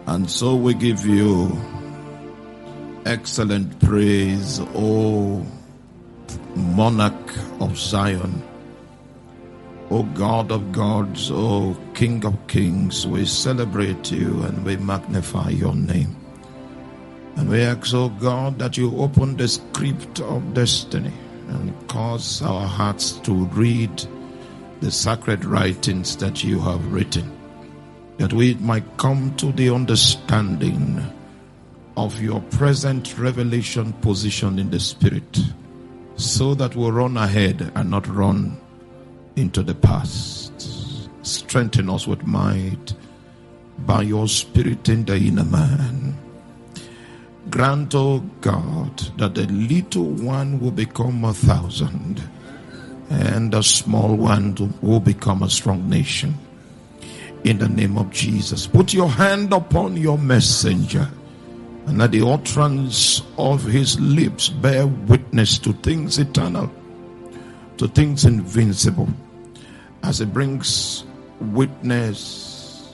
And so we give you excellent praise, O monarch of Zion, O God of gods, O King of kings. We celebrate you and we magnify your name. And we ask, O God, that you open the script of destiny and cause our hearts to read the sacred writings that you have written, that we might come to the understanding of your present revelation position in the Spirit, so that we'll run ahead and not run into the past. Strengthen us with might by your Spirit in the inner man. Grant, O God, that the little one will become 1,000 and the small one will become a strong nation. In the name of Jesus, put your hand upon your messenger, and let the utterance of his lips bear witness to things eternal, to things invincible, as it brings witness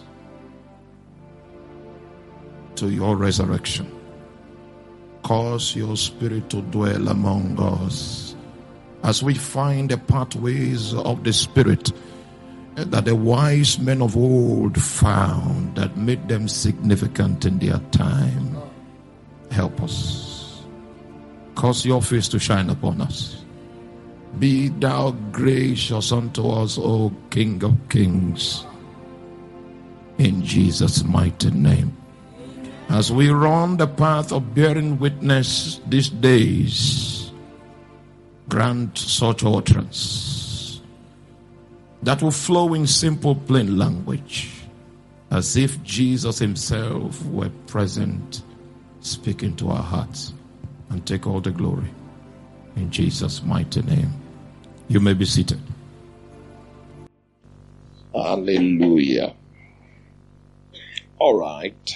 to your resurrection. Cause your Spirit to dwell among us as we find the pathways of the Spirit that the wise men of old found that made them significant in their time. Help us. Cause your face to shine upon us. Be thou gracious unto us, O King of kings. In Jesus' mighty name. As we run the path of bearing witness these days, grant such utterance that will flow in simple, plain language, as if Jesus himself were present, speaking to our hearts, and take all the glory. In Jesus' mighty name. You may be seated. Hallelujah. All right.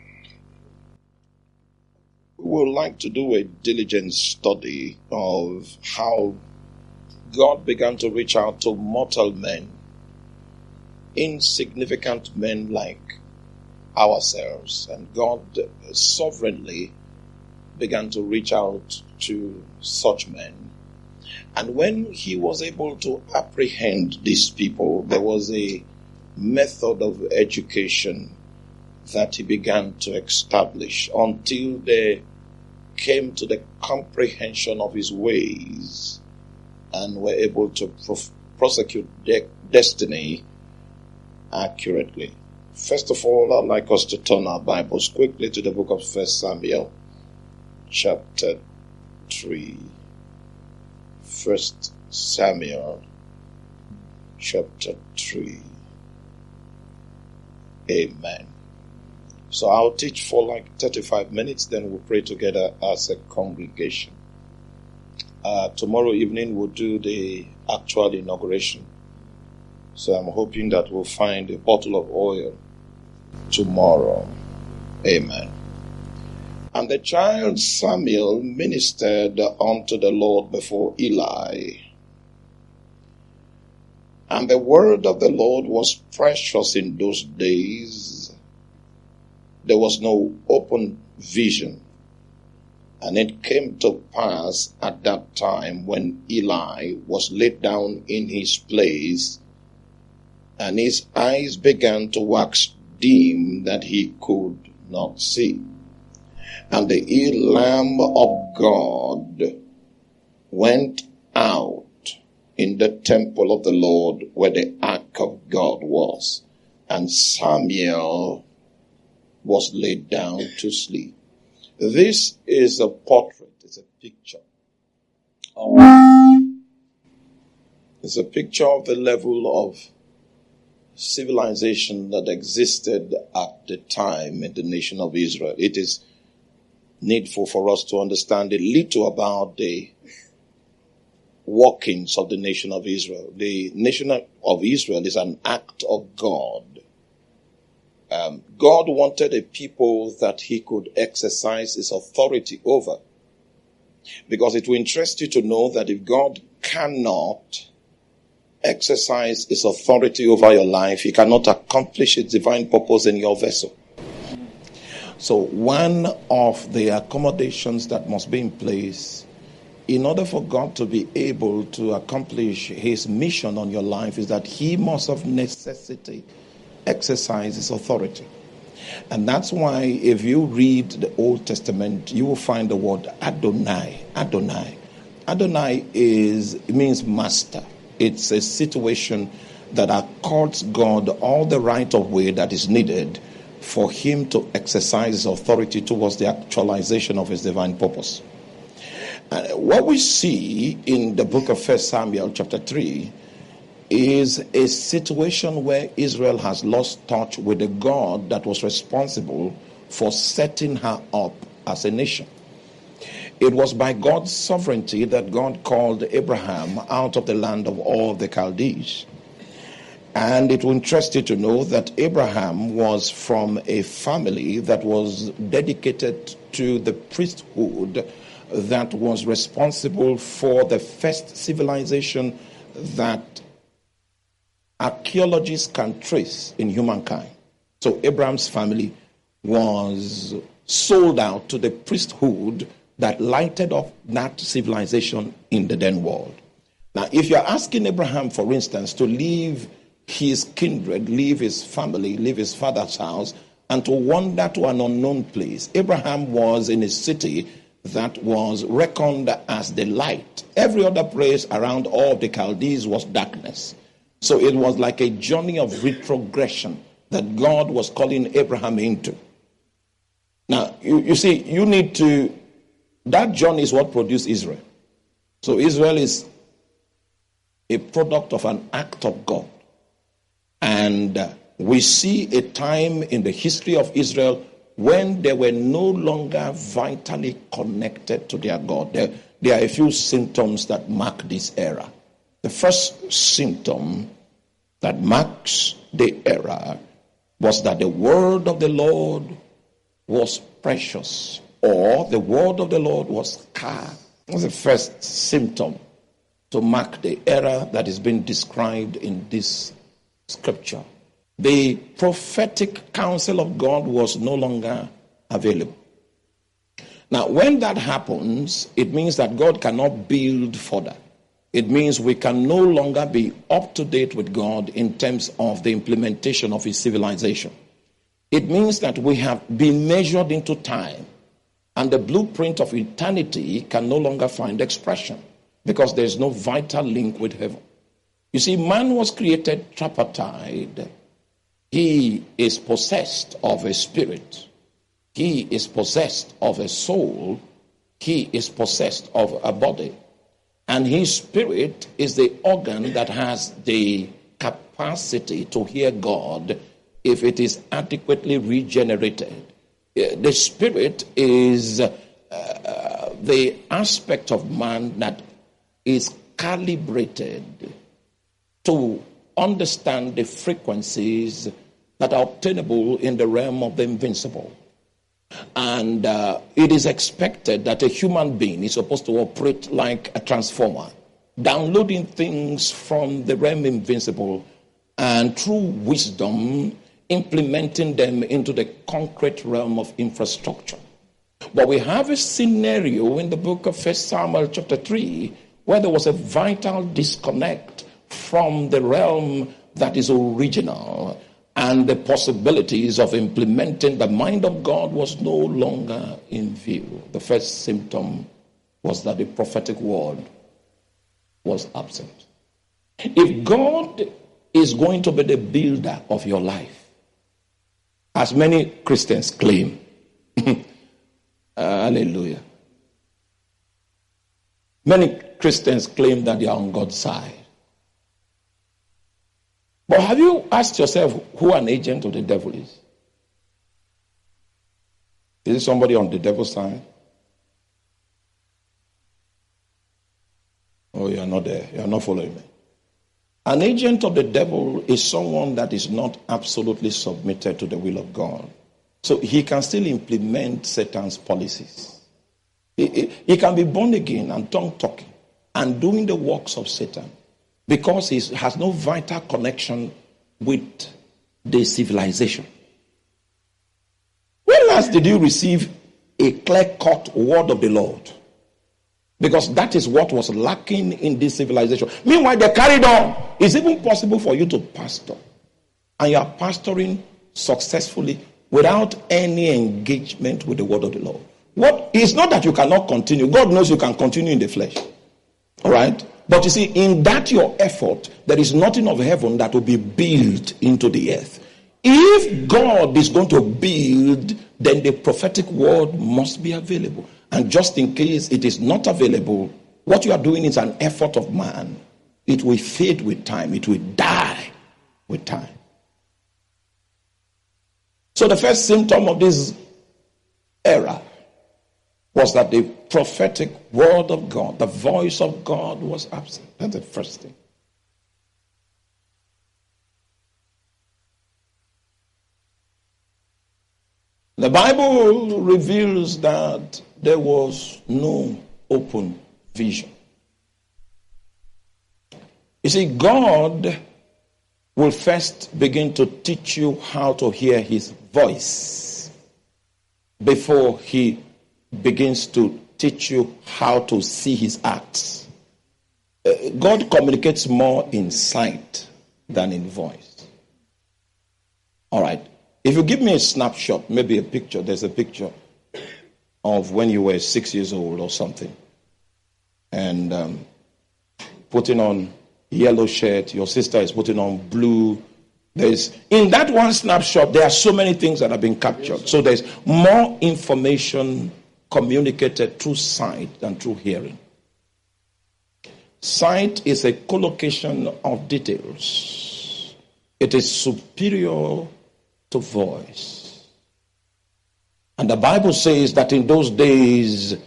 We would like to do a diligent study of how God began to reach out to mortal men, insignificant men like ourselves, and God sovereignly began to reach out to such men. And when he was able to apprehend these people, there was a method of education that he began to establish until they came to the comprehension of his ways and were able to prosecute their destiny accurately. First of all, I'd like us to turn our Bibles quickly to the book of 1 Samuel, chapter 3. 1 Samuel, chapter 3. Amen. So I'll teach for like 35 minutes, then we'll pray together as a congregation. Tomorrow evening we'll do the actual inauguration. So I'm hoping that we'll find a bottle of oil tomorrow. Amen. And the child Samuel ministered unto the Lord before Eli. And the word of the Lord was precious in those days. There was no open vision. And it came to pass at that time when Eli was laid down in his place, and his eyes began to wax dim that he could not see. And the Lamb of God went out in the temple of the Lord where the ark of God was, and Samuel was laid down to sleep. This is a portrait, it's a picture. It's a picture of the level of civilization that existed at the time in the nation of Israel. It is needful for us to understand a little about the workings of the nation of Israel. The nation of Israel is an act of God. God wanted a people that he could exercise his authority over. Because it will interest you to know that if God cannot exercise his authority over your life, he cannot accomplish his divine purpose in your vessel. So one of the accommodations that must be in place in order for God to be able to accomplish his mission on your life is that he must of necessity exercise his authority. And that's why if you read the Old Testament, you will find the word Adonai. Adonai. Adonai it means master. It's a situation that accords God all the right of way that is needed for him to exercise his authority towards the actualization of his divine purpose. What we see in the book of 1 Samuel chapter 3 is a situation where Israel has lost touch with the God that was responsible for setting her up as a nation. It was by God's sovereignty that God called Abraham out of the land of all the Chaldees. And it will interest you to know that Abraham was from a family that was dedicated to the priesthood that was responsible for the first civilization that archaeologists can trace in humankind. So Abraham's family was sold out to the priesthood that lighted up that civilization in the then world. Now, if you're asking Abraham, for instance, to leave his kindred, leave his family, leave his father's house, and to wander to an unknown place, Abraham was in a city that was reckoned as the light. Every other place around all the Chaldees was darkness. So it was like a journey of retrogression that God was calling Abraham into. Now, you see, that journey is what produced Israel. So Israel is a product of an act of God. And we see a time in the history of Israel when they were no longer vitally connected to their God. There are a few symptoms that mark this era. The first symptom that marks the era was that the word of the Lord was precious, or the word of the Lord was scarce. That's the first symptom to mark the era that is being described in this scripture. The prophetic counsel of God was no longer available. Now, when that happens, it means that God cannot build further. It means we can no longer be up to date with God in terms of the implementation of his civilization. It means that we have been measured into time, and the blueprint of eternity can no longer find expression because there is no vital link with heaven. You see, man was created tripartite. He is possessed of a spirit. He is possessed of a soul. He is possessed of a body. And his spirit is the organ that has the capacity to hear God if it is adequately regenerated. The spirit is the aspect of man that is calibrated to understand the frequencies that are obtainable in the realm of the invincible. And it is expected that a human being is supposed to operate like a transformer, downloading things from the realm invincible and through wisdom implementing them into the concrete realm of infrastructure. But we have a scenario in the book of 1 Samuel chapter 3 where there was a vital disconnect from the realm that is original, and the possibilities of implementing the mind of God was no longer in view. The first symptom was that the prophetic word was absent. If God is going to be the builder of your life, as many Christians claim, hallelujah, many Christians claim that they are on God's side. But have you asked yourself who an agent of the devil is? Is it somebody on the devil's side? Oh, you are not there. You are not following me. An agent of the devil is someone that is not absolutely submitted to the will of God. So he can still implement Satan's policies. He can be born again and tongue-talking and doing the works of Satan, because he has no vital connection with the civilization. When last did you receive a clear-cut word of the Lord? Because that is what was lacking in this civilization. Meanwhile, they carried on. It's even possible for you to pastor, and you are pastoring successfully without any engagement with the word of the Lord. It's not that you cannot continue. God knows you can continue in the flesh. All right? But you see, in that your effort, there is nothing of heaven that will be built into the earth. If God is going to build, then the prophetic word must be available. And just in case it is not available, what you are doing is an effort of man. It will fade with time. It will die with time. So the first symptom of this era was that the prophetic word of God, the voice of God, was absent. That's the first thing. The Bible reveals that there was no open vision. You see, God will first begin to teach you how to hear his voice before he begins to teach you how to see his acts. God communicates more in sight than in voice. All right. If you give me a snapshot, maybe a picture, there's a picture of when you were 6 years old or something, and putting on yellow shirt, your sister is putting on blue. In that one snapshot, there are so many things that have been captured. So there's more information communicated through sight than through hearing. Sight is a collocation of details. It is superior to voice. And the Bible says that in those days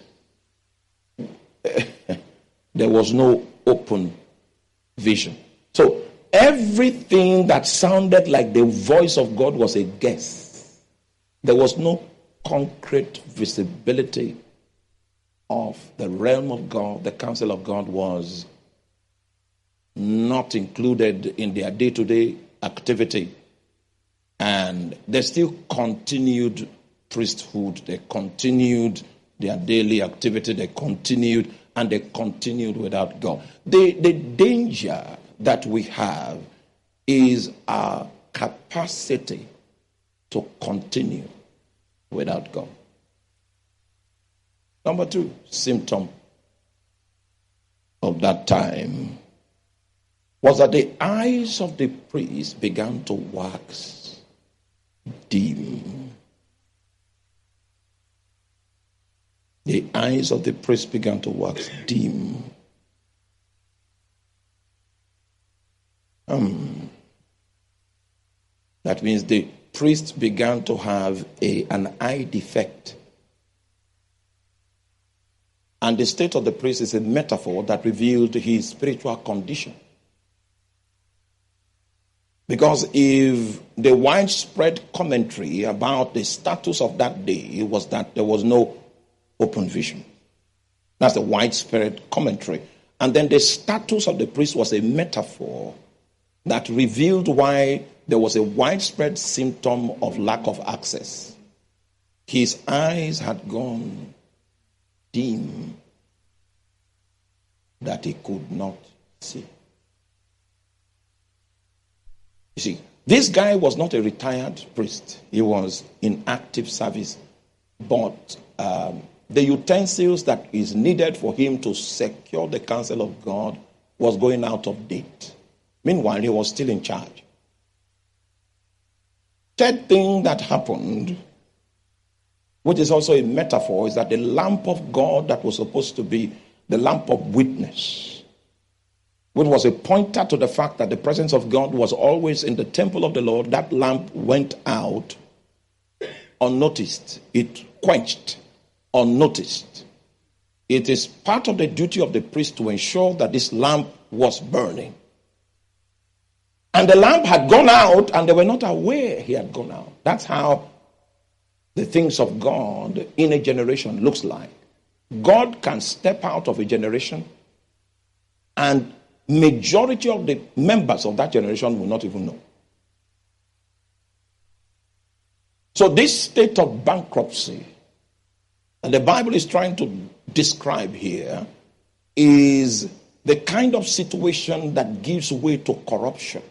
there was no open vision. So everything that sounded like the voice of God was a guess. There was no concrete visibility of the realm of God. The counsel of God was not included in their day-to-day activity. And they still continued priesthood. They continued their daily activity. They continued, and they continued without God. The danger that we have is our capacity to continue without God. Number 2 symptom of that time was that the eyes of the priest began to wax dim. The eyes of the priest began to wax dim. That means the priest began to have an eye defect. And the state of the priest is a metaphor that revealed his spiritual condition. Because if the widespread commentary about the status of that day was that there was no open vision. That's the widespread commentary. And then the status of the priest was a metaphor that revealed why there was a widespread symptom of lack of access. His eyes had gone dim that he could not see. You see, this guy was not a retired priest. He was in active service. But the utensils that is needed for him to secure the counsel of God was going out of date. Meanwhile, he was still in charge. Third thing that happened, which is also a metaphor, is that the lamp of God that was supposed to be the lamp of witness, which was a pointer to the fact that the presence of God was always in the temple of the Lord, that lamp went out unnoticed. It quenched unnoticed. It is part of the duty of the priest to ensure that this lamp was burning. And the lamp had gone out, and they were not aware he had gone out. That's how the things of God in a generation looks like. God can step out of a generation, and majority of the members of that generation will not even know. So this state of bankruptcy that the Bible is trying to describe here is the kind of situation that gives way to corruption.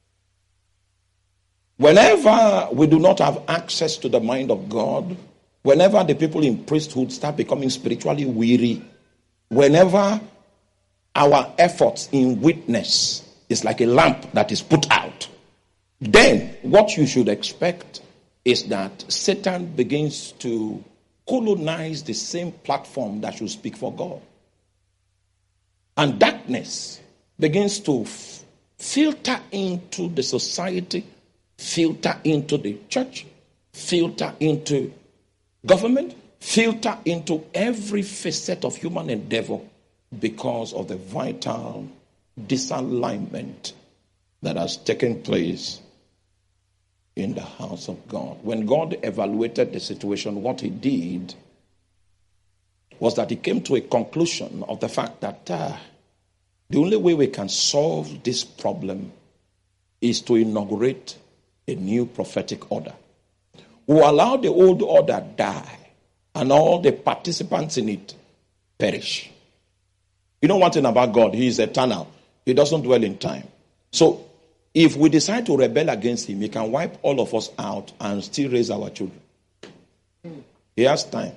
Whenever we do not have access to the mind of God, whenever the people in priesthood start becoming spiritually weary, whenever our efforts in witness is like a lamp that is put out, then what you should expect is that Satan begins to colonize the same platform that should speak for God. And darkness begins to filter into the society, filter into the church, filter into government, filter into every facet of human endeavor because of the vital disalignment that has taken place in the house of God. When God evaluated the situation, what he did was that he came to a conclusion of the fact that the only way we can solve this problem is to inaugurate a new prophetic order. We will allow the old order die and all the participants in it perish. You know one thing about God, he is eternal. He doesn't dwell in time. So if we decide to rebel against him, he can wipe all of us out and still raise our children. He has time.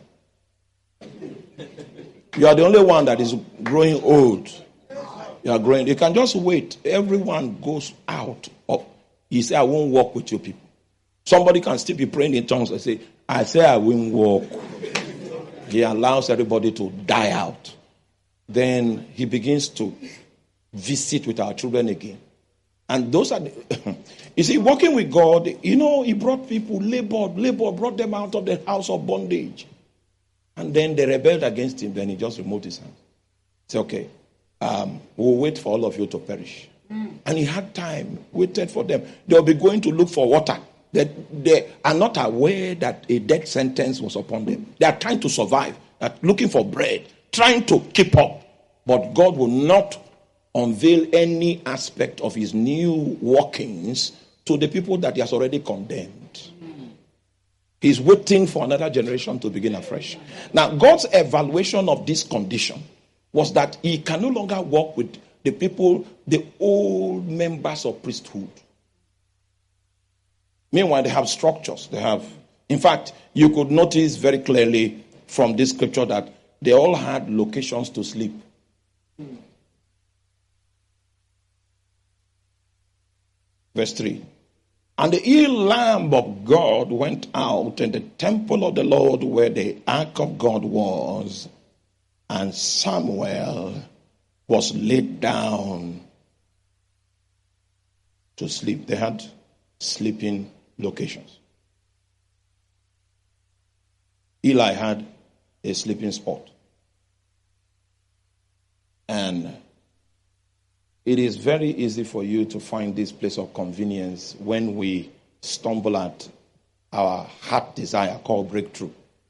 You are the only one that is growing old. You are growing. You can just wait. Everyone goes out of. He said, I won't walk with you people. Somebody can still be praying in tongues and say, I say I won't walk. He allows everybody to die out. Then he begins to visit with our children again. And those are you see, working with God, he brought people, labor brought them out of the house of bondage. And then they rebelled against him. Then he just removed his hand. He said, okay, we'll wait for all of you to perish. And he had time, waited for them. They'll be going to look for water. They are not aware that a death sentence was upon them. They are trying to survive, looking for bread, trying to keep up. But God will not unveil any aspect of his new workings to the people that he has already condemned. He's waiting for another generation to begin afresh. Now, God's evaluation of this condition was that he can no longer work with the people, the old members of priesthood. Meanwhile, they have structures. In fact, you could notice very clearly from this scripture that they all had locations to sleep. Verse 3. And the Lamb of God went out in the temple of the Lord where the ark of God was, and Samuel was laid down to sleep. They had sleeping locations. Eli had a sleeping spot. And it is very easy for you to find this place of convenience when we stumble at our heart desire called breakthrough.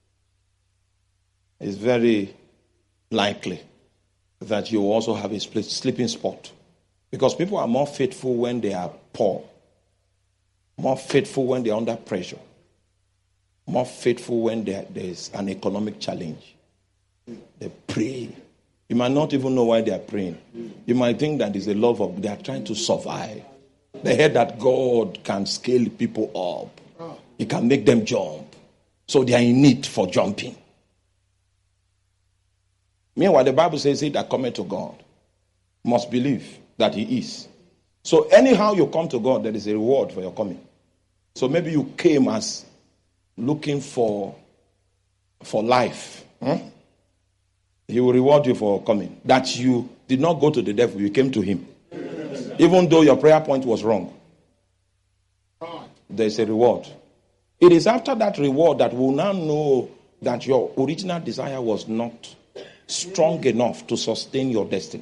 It's very likely that you also have a sleeping spot. Because people are more faithful when they are poor, more faithful when they're under pressure, more faithful when there's an economic challenge. They pray. You might not even know why they are praying. You might think that it's a love of, they are trying to survive. They heard that God can scale people up. He can make them jump. So they are in need for jumping. Meanwhile, the Bible says, he that cometh to God must believe that he is. So anyhow you come to God, there is a reward for your coming. So maybe you came as looking for life. He will reward you for coming. That you did not go to the devil, you came to him. Even though your prayer point was wrong. There is a reward. It is after that reward that we'll now know that your original desire was not strong enough to sustain your destiny.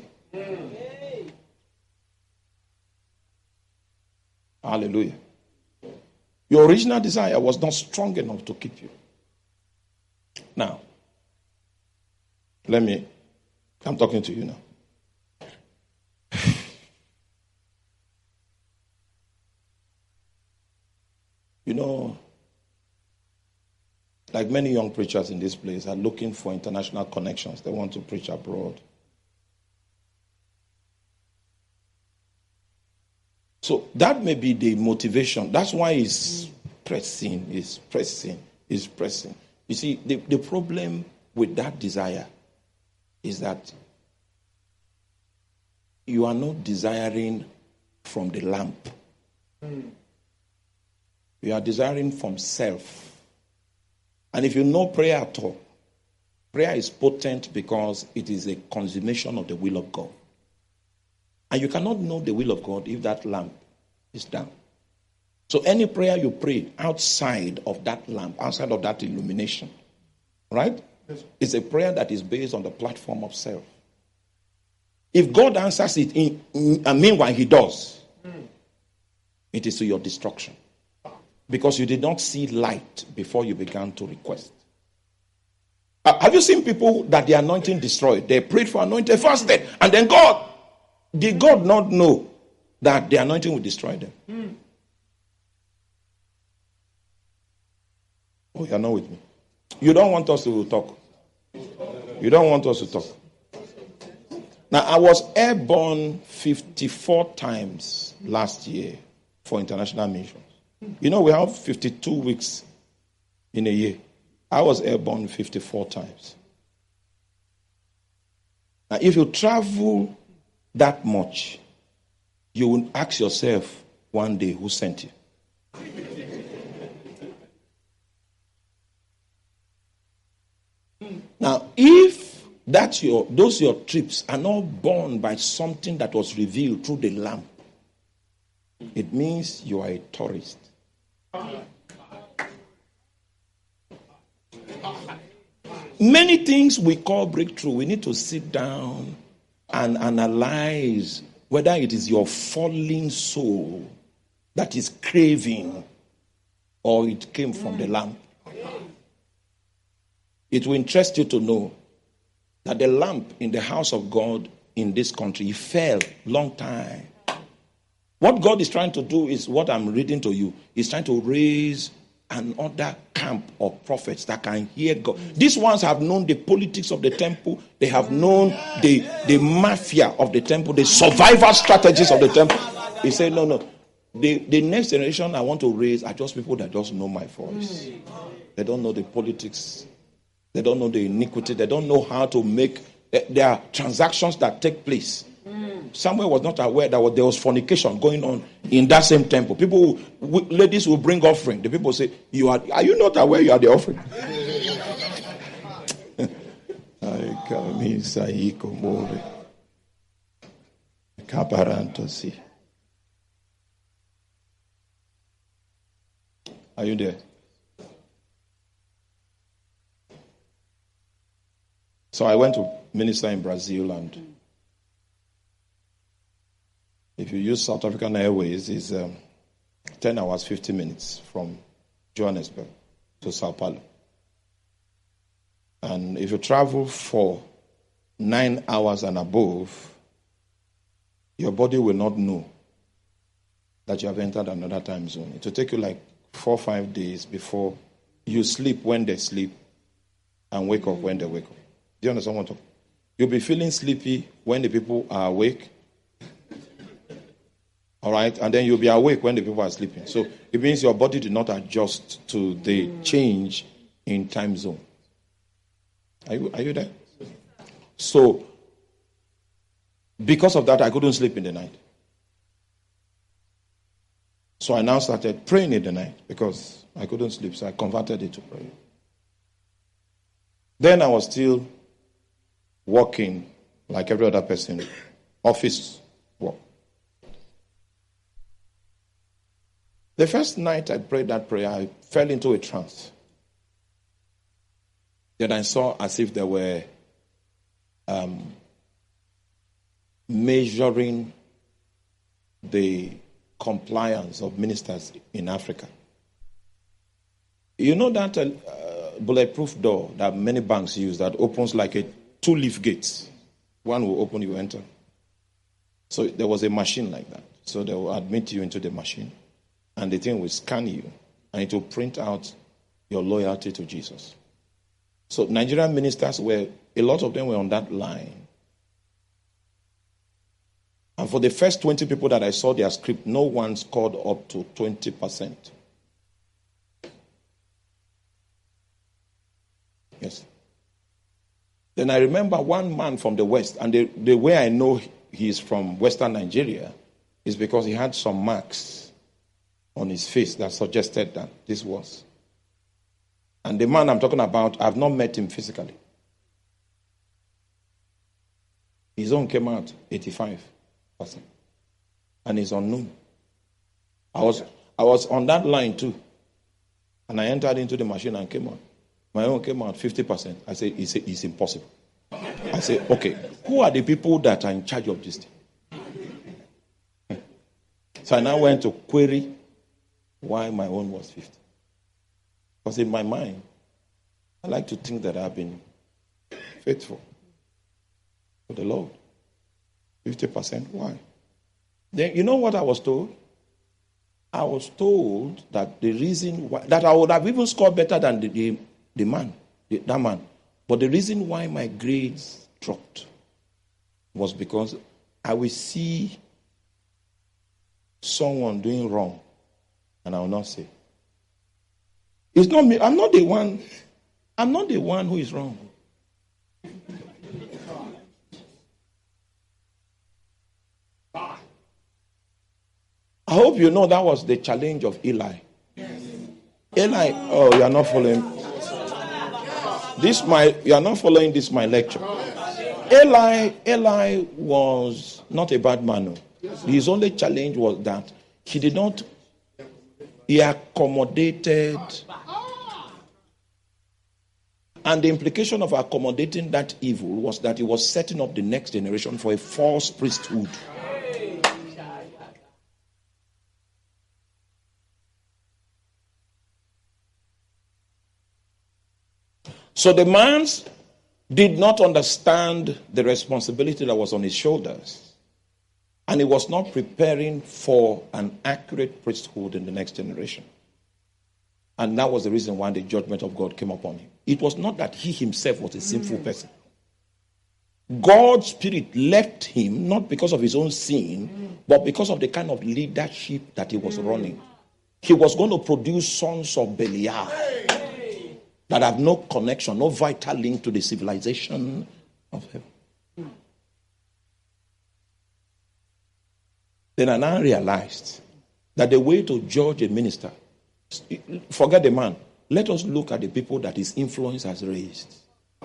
Hallelujah. Your original desire was not strong enough to keep you. Now, I'm talking to you now. You know, like many young preachers in this place, are looking for international connections. They want to preach abroad. So that may be the motivation. That's why he's pressing. You see, the problem with that desire is that you are not desiring from the lamp. You are desiring from self. And if you know prayer at all, prayer is potent because it is a consummation of the will of God. And you cannot know the will of God if that lamp is down. So any prayer you pray outside of that lamp, outside of that illumination, right? It's a prayer that is based on the platform of self. If God answers it, and meanwhile he does, it is to your destruction. Because you did not see light before you began to request. Have you seen people that the anointing destroyed? They prayed for anointing, fasted, and then did God not know that the anointing would destroy them? Oh, you're not with me. You don't want us to talk. You don't want us to talk. Now, I was airborne 54 times last year for international missions. You know, we have 52 weeks in a year. I was airborne 54 times. Now, if you travel that much, you will ask yourself one day, who sent you? Now, if those your trips are not born by something that was revealed through the lamp, it means you are a tourist. Many things we call breakthrough, we need to sit down and analyze whether it is your fallen soul that is craving or it came from the lamp. It will interest you to know that the lamp in the house of God in this country fell long time. What God is trying to do is what I'm reading to you. He's trying to raise another camp of prophets that can hear God. These ones have known the politics of the temple. They have known the mafia of the temple, the survival strategies of the temple. He said, no. The next generation I want to raise are just people that just know my voice. They don't know the politics. They don't know the iniquity. They don't know how to make... There are transactions that take place. Samuel was not aware that there was fornication going on in that same temple. Ladies will bring offering. The people say, are you not aware you are the offering? Are you there? So I went to minister in Brazil, and if you use South African Airways, it's 10 hours, 50 minutes from Johannesburg to Sao Paulo. And if you travel for 9 hours and above, your body will not know that you have entered another time zone. It will take you like 4 or 5 days before you sleep when they sleep and wake up when they wake up. Do you understand what I'm talking? You'll be feeling sleepy when the people are awake. All right? And then you'll be awake when the people are sleeping. So it means your body did not adjust to the change in time zone. Are you there? So, because of that, I couldn't sleep in the night. So I now started praying in the night because I couldn't sleep. So I converted it to prayer. Then I was still working like every other person, office work. The first night I prayed that prayer, I fell into a trance. Then I saw as if they were measuring the compliance of ministers in Africa. You know that bulletproof door that many banks use that opens like a 2-leaf gate. One will open, you enter. So there was a machine like that. So they will admit you into the machine, and the thing will scan you, and it will print out your loyalty to Jesus. So Nigerian ministers a lot of them were on that line. And for the first 20 people that I saw their script, no one scored up to 20%. Yes. Then I remember one man from the West, and the way I know he's from Western Nigeria is because he had some marks on his face that suggested that this was. And the man I'm talking about, I've not met him physically. His own came out 85%. And he's unknown. I was on that line too. And I entered into the machine and came out. My own came out 50%. I said, it's impossible. I said, okay, who are the people that are in charge of this thing? So I now went to query why my own was 50. Because in my mind, I like to think that I've been faithful to the Lord. 50%, why? Then you know what I was told? I was told that the reason why, that I would have even scored better than that man. But the reason why my grades dropped was because I will see someone doing wrong and I will not say. It's not me. I'm not the one who is wrong. I hope you know that was the challenge of Eli. Eli, oh, you are not following. You are not following this my lecture. Eli was not a bad man. His only challenge was that he accommodated. And the implication of accommodating that evil was that he was setting up the next generation for a false priesthood. So the man did not understand the responsibility that was on his shoulders. And he was not preparing for an accurate priesthood in the next generation. And that was the reason why the judgment of God came upon him. It was not that he himself was a sinful person. God's spirit left him not because of his own sin, but because of the kind of leadership that he was running. He was going to produce sons of Belial that have no connection, no vital link to the civilization of heaven. Then I now realized that the way to judge a minister, forget the man, let us look at the people that his influence has raised.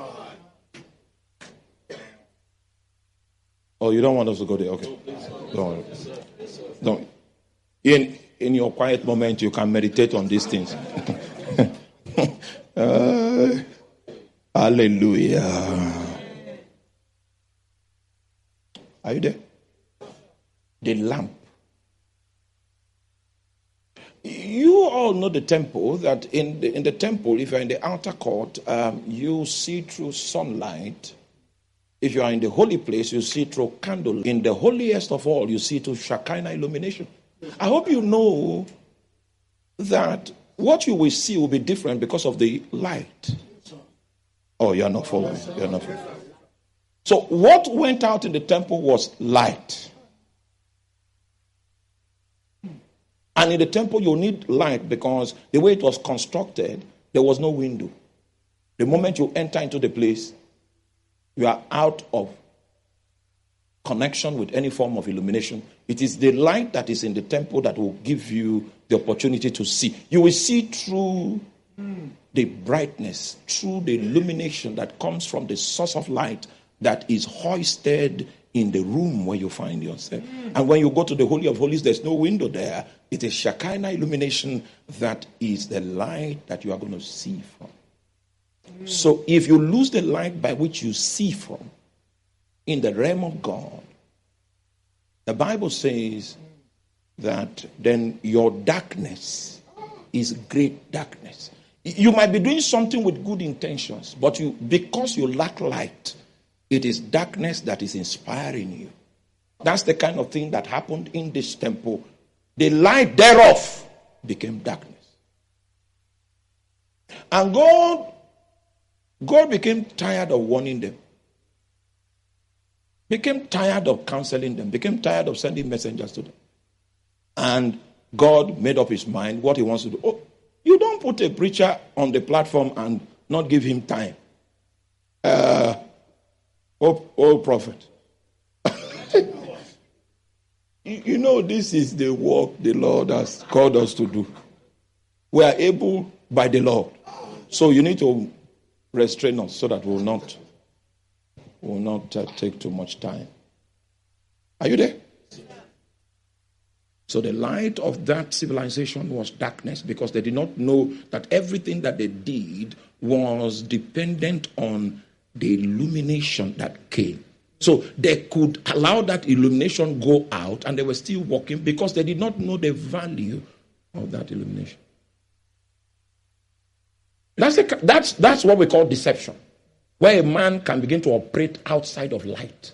Oh, you don't want us to go there? Okay. Don't worry. Don't. In your quiet moment, you can meditate on these things. Hallelujah. Are you there? The lamp. You all know the temple, that in the temple, if you're in the outer court, you see through sunlight. If you are in the holy place, you see through candle. In the holiest of all, you see through Shekinah illumination. I hope you know that what you will see will be different because of the light. Oh, you're not following. You're not following. So what went out in the temple was light. And in the temple, you need light because the way it was constructed, there was no window. The moment you enter into the place, you are out of connection with any form of illumination. It is the light that is in the temple that will give you the opportunity to see. You will see through the brightness, through the illumination that comes from the source of light that is hoisted in the room where you find yourself. And when you go to the Holy of Holies, there's no window there. It is Shekinah illumination that is the light that you are going to see from. So if you lose the light by which you see from in the realm of God, the Bible says that then your darkness is great darkness. You might be doing something with good intentions, but because you lack light, it is darkness that is inspiring you. That's the kind of thing that happened in this temple. The light thereof became darkness. And God became tired of warning them. Became tired of counseling them. Became tired of sending messengers to them. And God made up his mind what he wants to do. Oh, you don't put a preacher on the platform and not give him time. Prophet. You know, this is the work the Lord has called us to do. We are able by the Lord. So you need to restrain us so that we will not take too much time. Are you there? So the light of that civilization was darkness because they did not know that everything that they did was dependent on the illumination that came. So they could allow that illumination go out and they were still walking because they did not know the value of that illumination. That's what we call deception, where a man can begin to operate outside of light.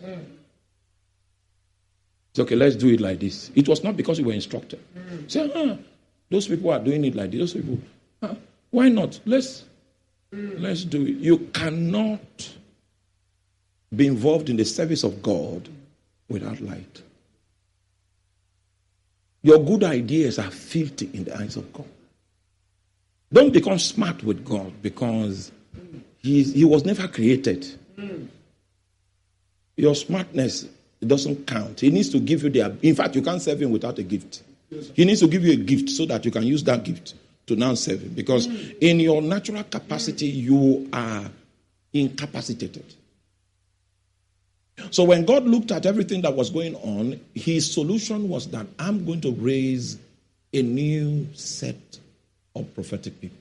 It's okay, let's do it like this. It was not because you were instructed. Say, those people are doing it like this. Those people, why not? Let's do it. You cannot be involved in the service of God without light. Your good ideas are filthy in the eyes of God. Don't become smart with God because he was never created. Your smartness doesn't count. He needs to give you in fact, you can't serve him without a gift. He needs to give you a gift so that you can use that gift to now serve him. Because in your natural capacity, you are incapacitated. So when God looked at everything that was going on, his solution was that I'm going to raise a new set of prophetic people.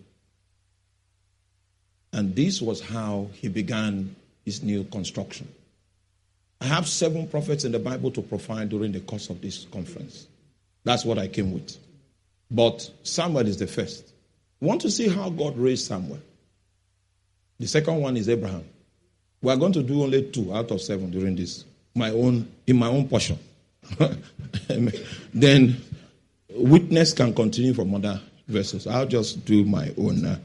And this was how he began his new construction. I have 7 prophets in the Bible to profile during the course of this conference. That's what I came with. But Samuel is the first. Want to see how God raised Samuel? The second one is Abraham. We are going to do only 2 out of 7 during this. In my own portion. Then witness can continue from other verses. I'll just do my own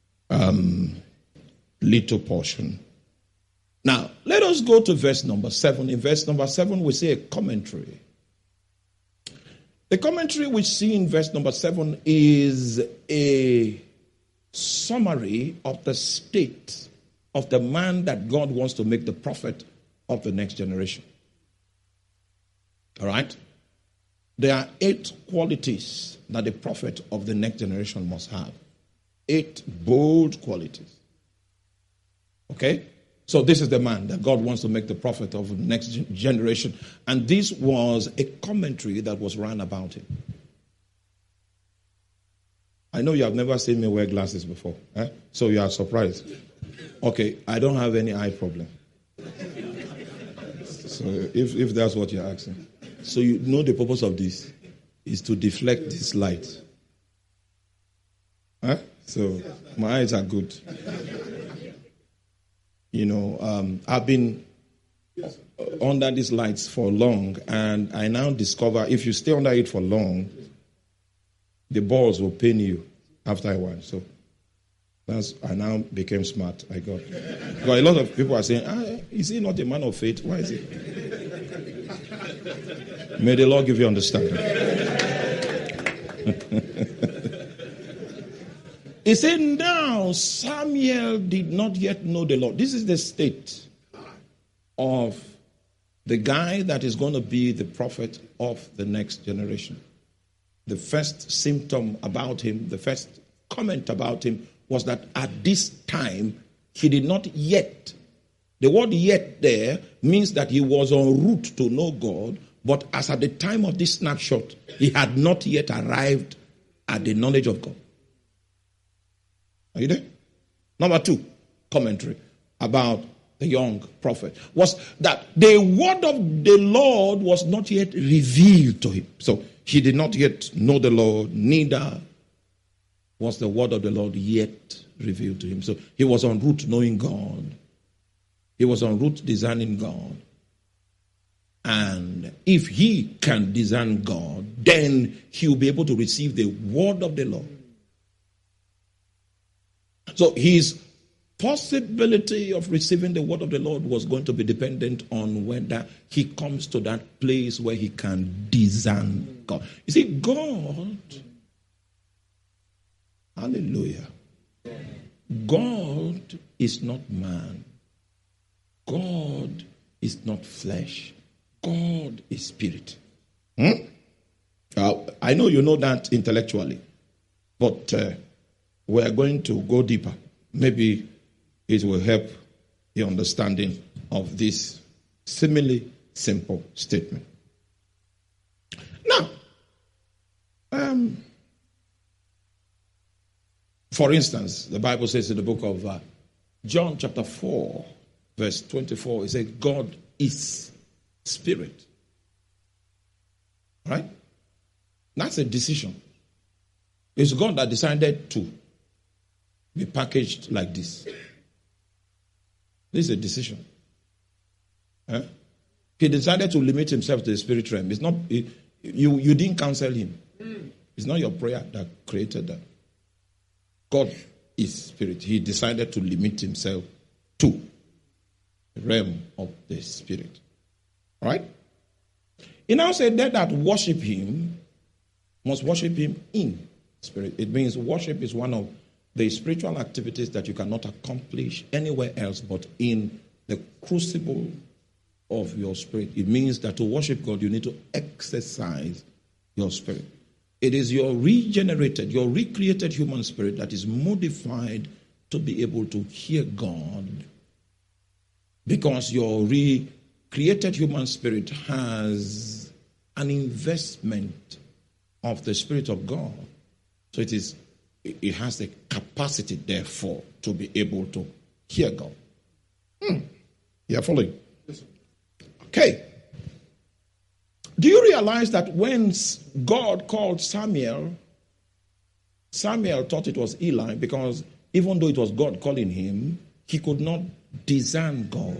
little portion. Now, let us go to verse number 7. In verse number 7, we see a commentary. The commentary we see in verse number 7 is a summary of the state of the man that God wants to make the prophet of the next generation. All right? There are 8 qualities that the prophet of the next generation must have. 8 bold qualities. Okay? So this is the man that God wants to make the prophet of the next generation. And this was a commentary that was run about him. I know you have never seen me wear glasses before. So you are surprised. Okay, I don't have any eye problem. So if that's what you're asking. So you know the purpose of this is to deflect this light. So my eyes are good. You know, I've been under these lights for long, and I now discover if you stay under it for long, the balls will pain you after a while. So I now became smart. Because a lot of people are saying, is he not a man of faith? Why is he? May the Lord give you understanding. He said, now Samuel did not yet know the Lord. This is the state of the guy that is going to be the prophet of the next generation. The first symptom about him, the first comment about him was that at this time, he did not yet. The word yet there means that he was en route to know God, but as at the time of this snapshot, he had not yet arrived at the knowledge of God. Are you there? Number 2, commentary about the young prophet was that the word of the Lord was not yet revealed to him. So he did not yet know the Lord, neither was the word of the Lord yet revealed to him. So he was en route knowing God. He was en route discerning God. And if he can discern God, then he will be able to receive the word of the Lord. So his possibility of receiving the word of the Lord was going to be dependent on whether he comes to that place where he can discern God. You see, God, hallelujah, God is not man. God is not flesh. God is spirit. I know you know that intellectually, but we are going to go deeper. Maybe it will help your understanding of this seemingly simple statement. Now, for instance, the Bible says in the book of John chapter 4, verse 24, it says, God is spirit. Right? That's a decision. It's God that decided to be packaged like this. This is a decision. He decided to limit himself to the spirit realm. It's not you didn't counsel him. It's not your prayer that created that. God is spirit. He decided to limit himself to the realm of the spirit. Right? He now said that worship him must worship him in spirit. It means worship is one of the spiritual activities that you cannot accomplish anywhere else but in the crucible of your spirit. It means that to worship God, you need to exercise your spirit. It is your regenerated, your recreated human spirit that is modified to be able to hear God, because your recreated human spirit has an investment of the Spirit of God. So it has the capacity, therefore, to be able to hear God. You are following? Yes, okay. Do you realize that when God called Samuel, Samuel thought it was Eli, because even though it was God calling him, he could not discern God.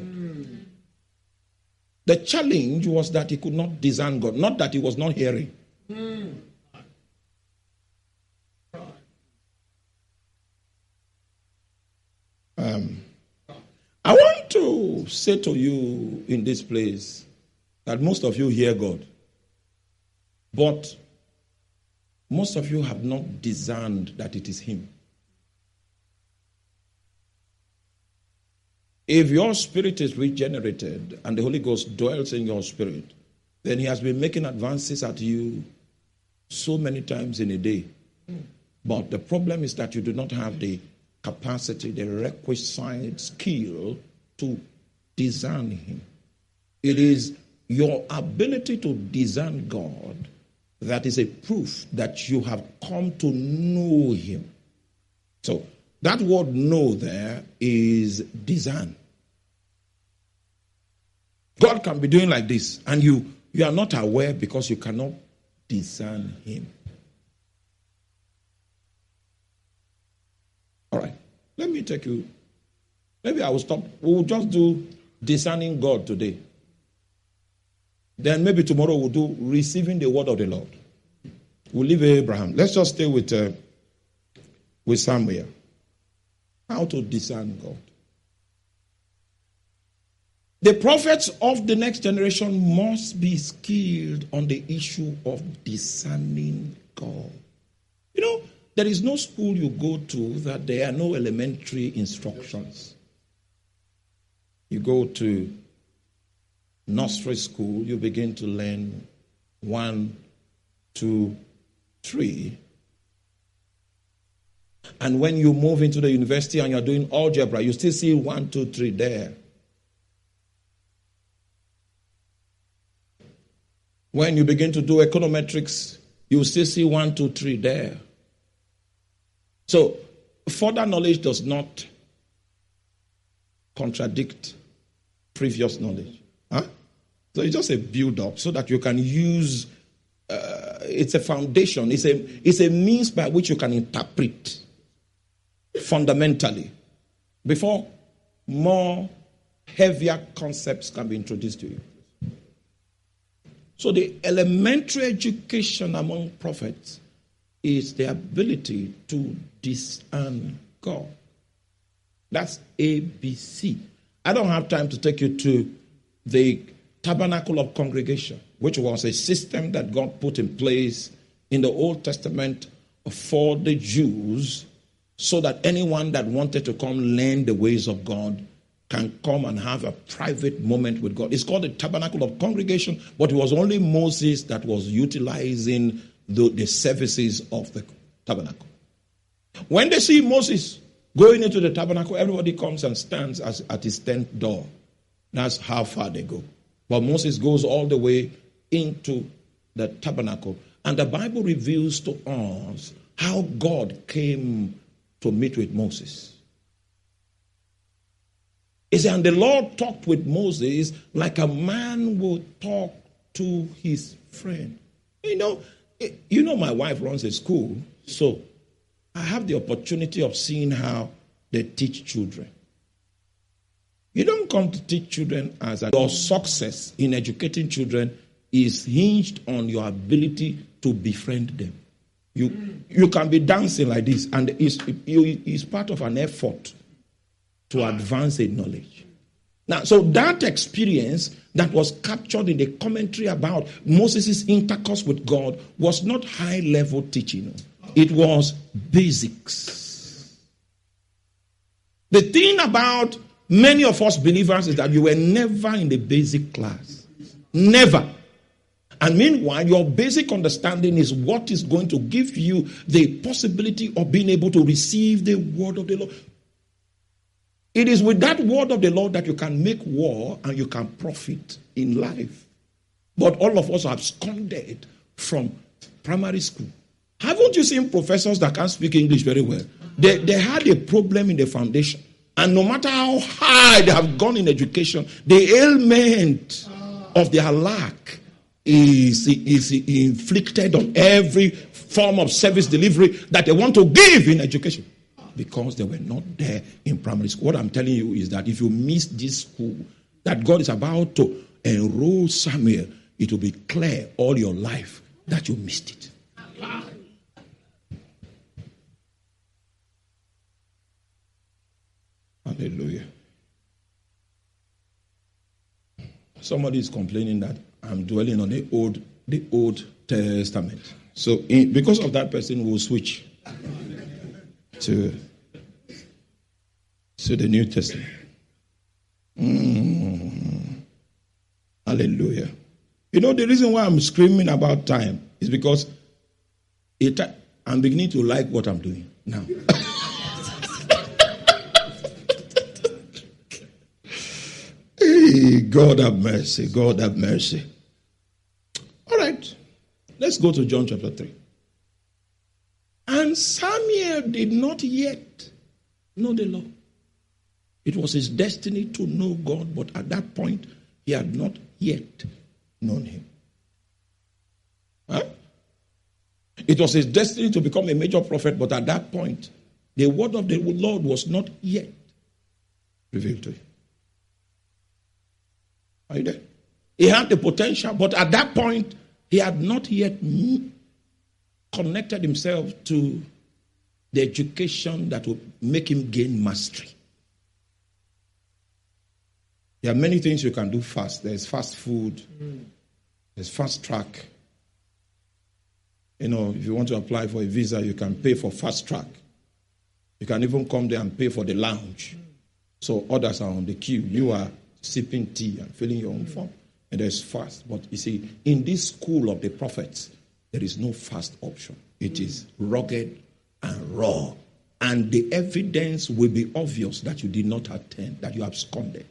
The challenge was that he could not discern God, not that he was not hearing. I want to say to you in this place that most of you hear God, but most of you have not discerned that it is him. If your spirit is regenerated and the Holy Ghost dwells in your spirit, then he has been making advances at you so many times in a day. But the problem is that you do not have the capacity, the requisite skill to discern him. It is your ability to discern God that is a proof that you have come to know him. So that word know there is discern. God can be doing like this, and you are not aware because you cannot discern him. All right. Let me take you. Maybe I will stop. We'll just do discerning God today. Then maybe tomorrow we'll do receiving the word of the Lord. We'll leave Abraham. Let's just stay with Samuel. How to discern God. The prophets of the next generation must be skilled on the issue of discerning God. You know, there is no school you go to that there are no elementary instructions. You go to nursery school, you begin to learn 1, 2, 3. And when you move into the university and you're doing algebra, you still see 1, 2, 3 there. When you begin to do econometrics, you still see 1, 2, 3 there. So, further knowledge does not contradict previous knowledge. Huh? So it's just a build-up so that you can use, it's a foundation, it's a means by which you can interpret fundamentally before more heavier concepts can be introduced to you. So the elementary education among prophets is the ability to discern God. That's ABC. I don't have time to take you to the Tabernacle of Congregation, which was a system that God put in place in the Old Testament for the Jews so that anyone that wanted to come learn the ways of God can come and have a private moment with God. It's called the Tabernacle of Congregation, but it was only Moses that was utilizing the services of the tabernacle. When they see Moses going into the tabernacle, everybody comes and stands at his tent door. That's how far they go. But Moses goes all the way into the tabernacle. And the Bible reveals to us how God came to meet with Moses. It says, and the Lord talked with Moses like a man would talk to his friend. You know, my wife runs a school, so I have the opportunity of seeing how they teach children. You don't come to teach children your success in educating children is hinged on your ability to befriend them. You can be dancing like this, and it's part of an effort to advance a knowledge. Now, so that experience that was captured in the commentary about Moses' intercourse with God was not high-level teaching. It was basics. The thing about many of us believers is that you were never in the basic class. Never. And meanwhile, your basic understanding is what is going to give you the possibility of being able to receive the word of the Lord. It is with that word of the Lord that you can make war and you can profit in life. But all of us have absconded from primary school. Haven't you seen professors that can't speak English very well? They had a problem in the foundation. And no matter how high they have gone in education, the ailment of their lack is inflicted on every form of service delivery that they want to give in education. Because they were not there in primary school. What I'm telling you is that if you miss this school, that God is about to enroll Samuel, it will be clear all your life that you missed it. Hallelujah. Somebody is complaining that I'm dwelling on the Old Testament. So because of that person, we'll switch to the New Testament. Hallelujah. You know, the reason why I'm screaming about time is because I'm beginning to like what I'm doing now. Hey, God have mercy. God have mercy. All right. Let's go to John chapter 3. And Samuel did not yet know the law. It was his destiny to know God, but at that point, he had not yet known him. Huh? It was his destiny to become a major prophet, but at that point, the word of the Lord was not yet revealed to him. Are you there? He had the potential, but at that point, he had not yet connected himself to the education that would make him gain mastery. There are many things you can do fast. There's fast food. There's fast track. You know, if you want to apply for a visa, you can pay for fast track. You can even come there and pay for the lounge. So others are on the queue. You are sipping tea and filling your own form. And there's fast. But you see, in this school of the prophets, there is no fast option. It is rugged and raw. And the evidence will be obvious that you did not attend, that you absconded.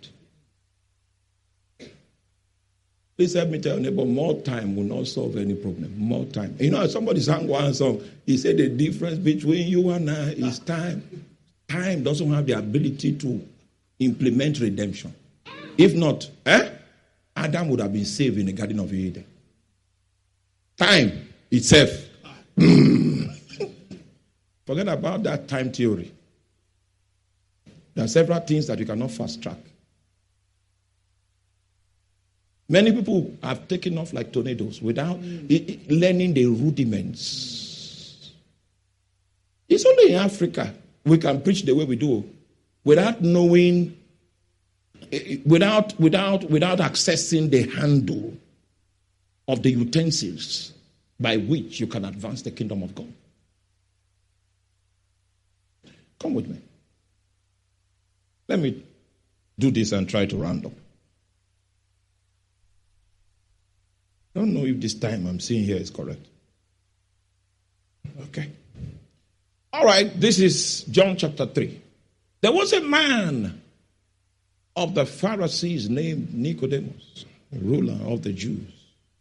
Please help me tell your neighbor, more time will not solve any problem. More time. You know, somebody sang one song. He said the difference between you and I is time. Time doesn't have the ability to implement redemption. If not, Adam would have been saved in the Garden of Eden. Time itself. Forget about that time theory. There are several things that you cannot fast track. Many people have taken off like tornadoes without learning the rudiments. It's only in Africa we can preach the way we do. without knowing, without accessing the handle of the utensils by which you can advance the kingdom of God. Come with me. Let me do this and try to round up. I don't know if this time I'm seeing here is correct. Okay. All right, this is John chapter 3. There was a man of the Pharisees named Nicodemus, ruler of the Jews.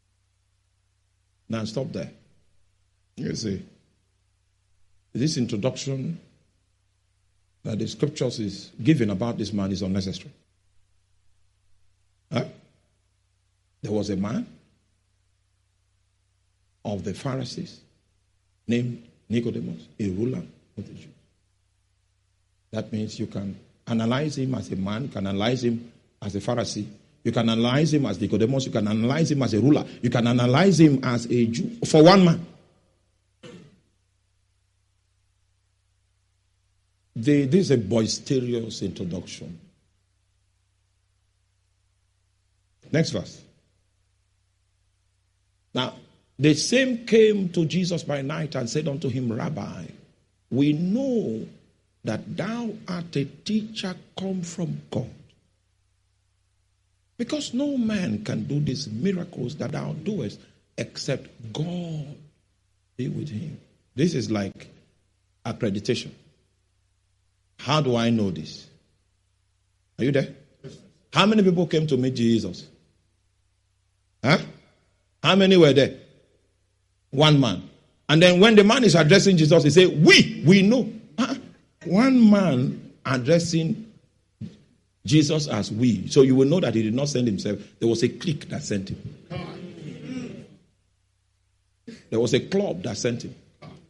Now stop there. You see, this introduction that the scriptures is giving about this man is unnecessary. Huh? There was a man of the Pharisees named Nicodemus, a ruler of the Jews. That means you can analyze him as a man, you can analyze him as a Pharisee, you can analyze him as Nicodemus, you can analyze him as a ruler, you can analyze him as a Jew, for one man. This is a boisterous introduction. Next verse. Now, the same came to Jesus by night and said unto him, Rabbi, we know that thou art a teacher come from God. Because no man can do these miracles that thou doest except God be with him. This is like accreditation. How do I know this? Are you there? How many people came to meet Jesus? Huh? How many were there? One man. And then when the man is addressing Jesus, he says, we know. One man addressing Jesus as we. So you will know that he did not send himself. There was a clique that sent him. There was a club that sent him.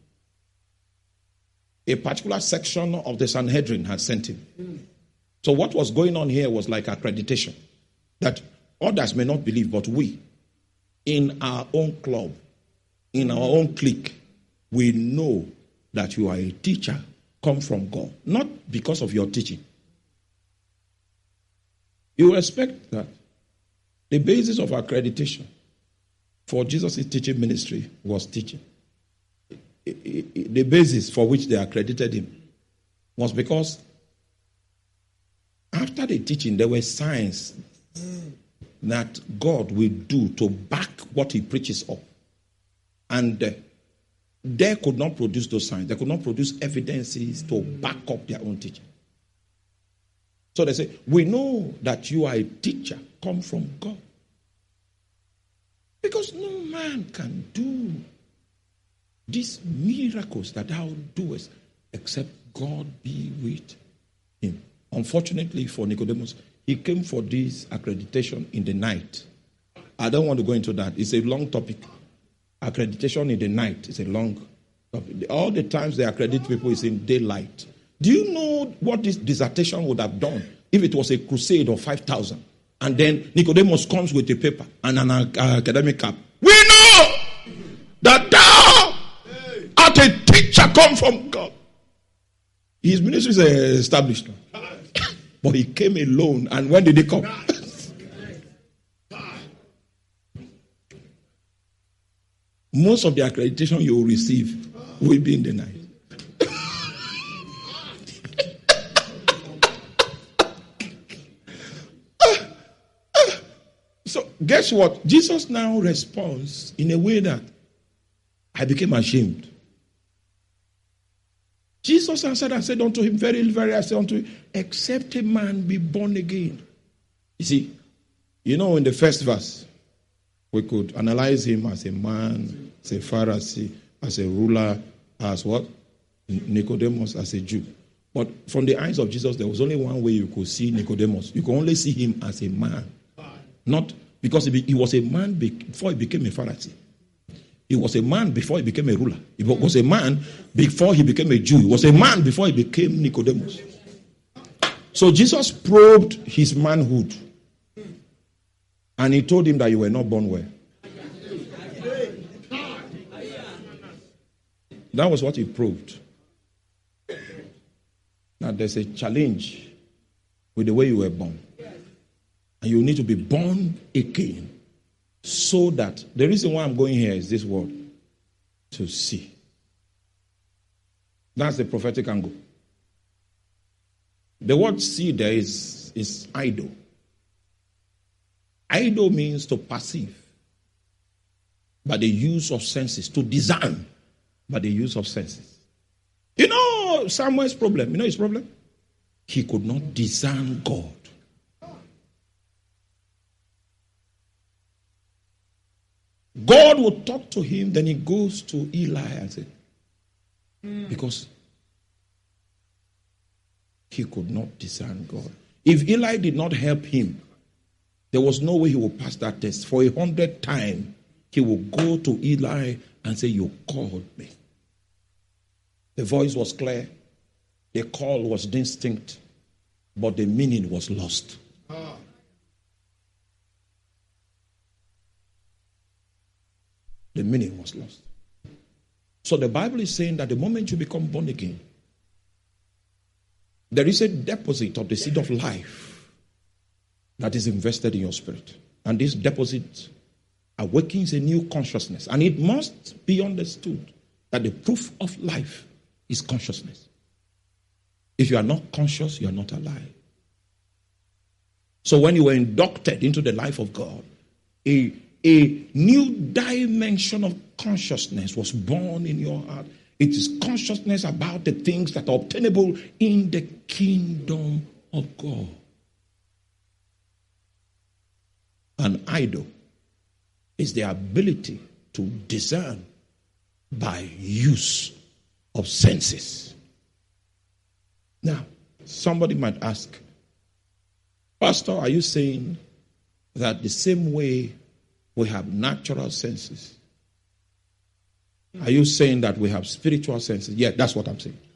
A particular section of the Sanhedrin had sent him. So what was going on here was like accreditation. That others may not believe, but we, in our own club, in our own clique, we know that you are a teacher come from God. Not because of your teaching. You expect that the basis of accreditation for Jesus' teaching ministry was teaching. The basis for which they accredited him was because after the teaching, there were signs that God will do to back what he preaches up. And they could not produce those signs. They could not produce evidences to back up their own teaching. So they say, we know that you are a teacher come from God. Because no man can do these miracles that thou doest except God be with him. Unfortunately for Nicodemus, he came for this accreditation in the night. I don't want to go into that. It's a long topic. Accreditation in the night is a long topic. All the times they accredit people is in daylight. Do you know what this dissertation would have done if it was a crusade of 5,000? And then Nicodemus comes with a paper and an academic cap. We know that thou art a teacher come from God. His ministry is established. But he came alone. And when did he come? Most of the accreditation you will receive will be in the night. So guess what? Jesus now responds in a way that I became ashamed. Jesus answered and said unto him, very, very, I say unto you, except a man be born again. You see, in the first verse, we could analyze him as a man, as a Pharisee, as a ruler, as what? Nicodemus, as a Jew. But from the eyes of Jesus, there was only one way you could see Nicodemus. You could only see him as a man. Not because he was a man before he became a Pharisee. He was a man before he became a ruler. He was a man before he became a Jew. He was a man before he became Nicodemus. So Jesus probed his manhood. And he told him that you were not born well. That was what he proved. that there's a challenge with the way you were born. And you need to be born again. So that the reason why I'm going here is this word, to see. That's the prophetic angle. The word see there is idol. Idol means to perceive by the use of senses, to discern by the use of senses. You know Samuel's problem? You know his problem? He could not discern God. God would talk to him, then he goes to Eli and says, because he could not discern God. If Eli did not help him, there was no way he would pass that test. For 100 times, he would go to Eli and say, you called me. The voice was clear. The call was distinct. But the meaning was lost. The meaning was lost. So the Bible is saying that the moment you become born again, there is a deposit of the seed of life that is invested in your spirit. And this deposit awakens a new consciousness. And it must be understood that the proof of life is consciousness. If you are not conscious, you are not alive. So when you were inducted into the life of God, a new dimension of consciousness was born in your heart. It is consciousness about the things that are obtainable in the kingdom of God. An idol is the ability to discern by use of senses. Now, somebody might ask, Pastor, are you saying that the same way we have natural senses, are you saying that we have spiritual senses? Yeah, that's what I'm saying.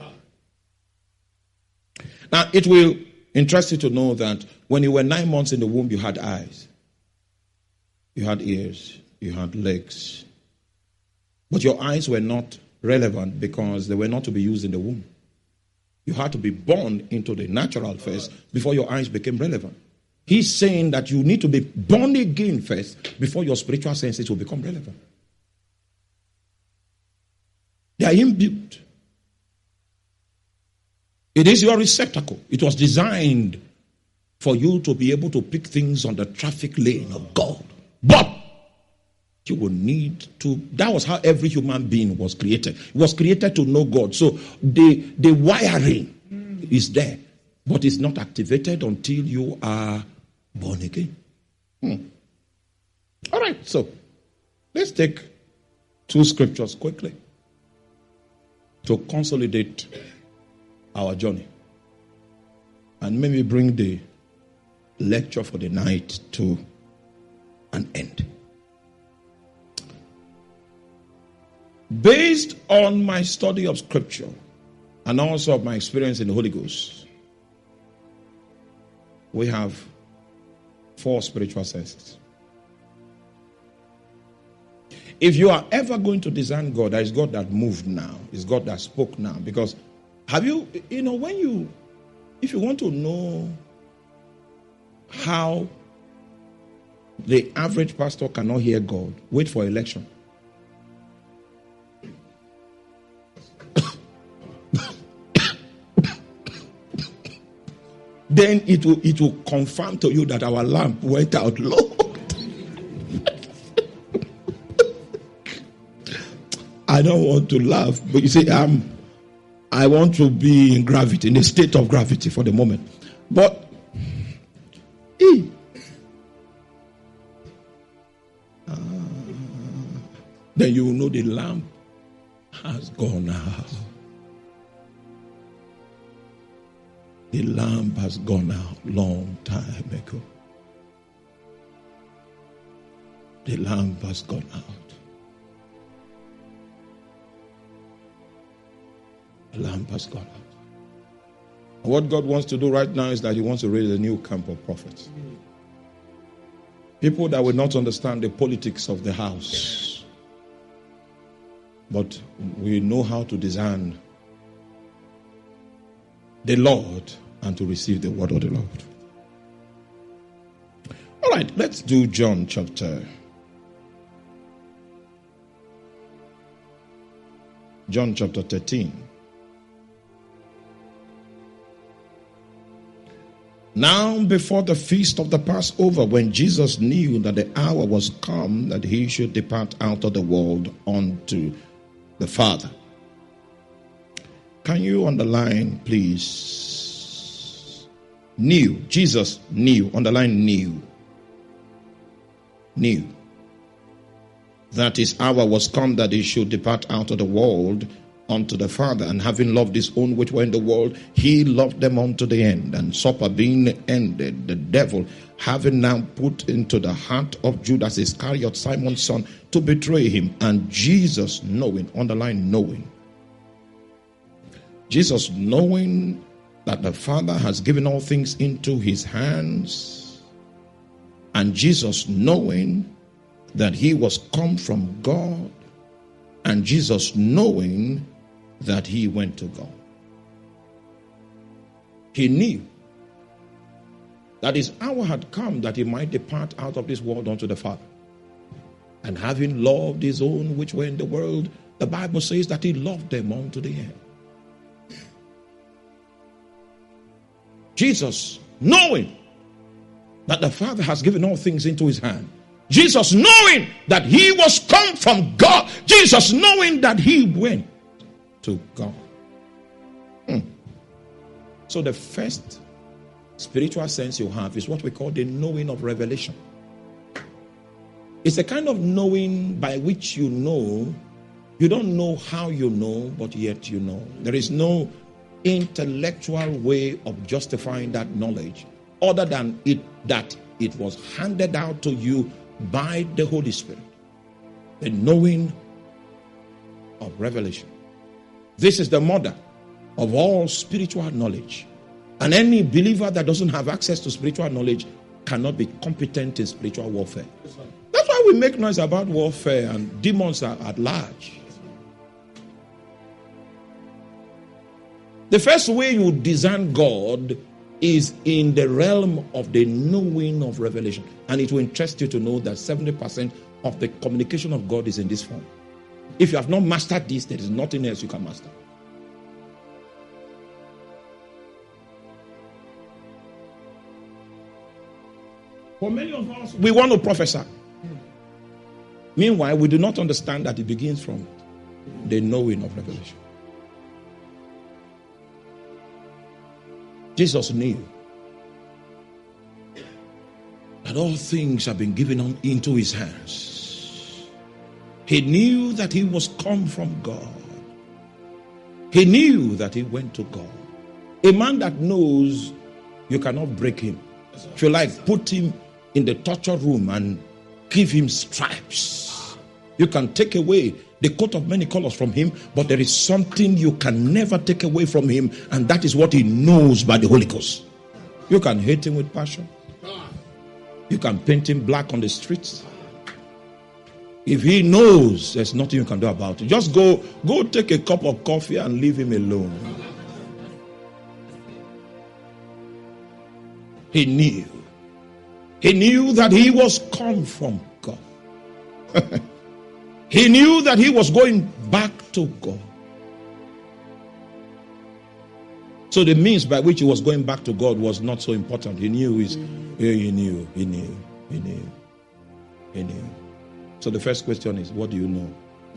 Now, it will interest you to know that when you were 9 months in the womb, you had eyes, you had ears, you had legs. But your eyes were not relevant because they were not to be used in the womb. You had to be born into the natural first before your eyes became relevant. He's saying that you need to be born again first before your spiritual senses will become relevant. They are inbuilt. It is your receptacle. It was designed for you to be able to pick things on the traffic lane of God. But you will need to, that was how every human being was created. It was created to know God. So the wiring is there, but it's not activated until you are born again. All right, so let's take 2 scriptures quickly to consolidate our journey and maybe bring the lecture for the night to an end. Based on my study of scripture and also of my experience in the Holy Ghost, we have 4 spiritual senses. If you are ever going to discern God, there is God that moved now. It's God that spoke now. Because have you, if you want to know how the average pastor cannot hear God, wait for election. Then it will confirm to you that our lamp went out low. I don't want to laugh, but you see, I want to be in gravity, in a state of gravity for the moment. But then you will know the lamp has gone out. The lamp has gone out long time ago. The lamp has gone out. The lamp has gone out. What God wants to do right now is that He wants to raise a new camp of prophets. People that will not understand the politics of the house, but we know how to discern the Lord and to receive the word of the Lord. All right, let's do John chapter 13. Now, before the feast of the Passover, when Jesus knew that the hour was come that he should depart out of the world unto the Father. Can you underline, please? Knew. Jesus knew. Underline knew. Knew that his hour was come that he should depart out of the world unto the Father, and having loved his own which were in the world, he loved them unto the end. And supper being ended, the devil having now put into the heart of Judas Iscariot, Simon's son, to betray him, and Jesus knowing, underline knowing, Jesus knowing that the Father has given all things into his hands, and Jesus knowing that he was come from God, and Jesus knowing that he went to God. He knew that his hour had come that he might depart out of this world unto the Father. And having loved his own which were in the world, the Bible says that he loved them unto the end. Jesus knowing that the Father has given all things into his hand, Jesus knowing that he was come from God, Jesus knowing that he went to God. So the first spiritual sense you have is what we call the knowing of revelation. It's a kind of knowing by which you know. You don't know how you know, but yet you know. There is no intellectual way of justifying that knowledge other than that it was handed out to you by the Holy Spirit. The knowing of revelation. This is the mother of all spiritual knowledge. And any believer that doesn't have access to spiritual knowledge cannot be competent in spiritual warfare. That's why we make noise about warfare and demons are at large. The first way you discern God is in the realm of the knowing of revelation. And it will interest you to know that 70% of the communication of God is in this form. If you have not mastered this, there is nothing else you can master. For many of us, we want to prophesy. Meanwhile, we do not understand that it begins from the knowing of revelation. Jesus knew that all things have been given into his hands. He knew that he was come from God. He knew that he went to God. A man that knows, you cannot break him. If you like, put him in the torture room and give him stripes. You can take away the coat of many colors from him, but there is something you can never take away from him, and that is what he knows by the Holy Ghost. You can hate him with passion. You can paint him black on the streets. If he knows, there's nothing you can do about it. Just go take a cup of coffee and leave him alone. He knew. He knew that he was come from God. He knew that he was going back to God. So the means by which he was going back to God was not so important. He knew. So the first question is, what do you know?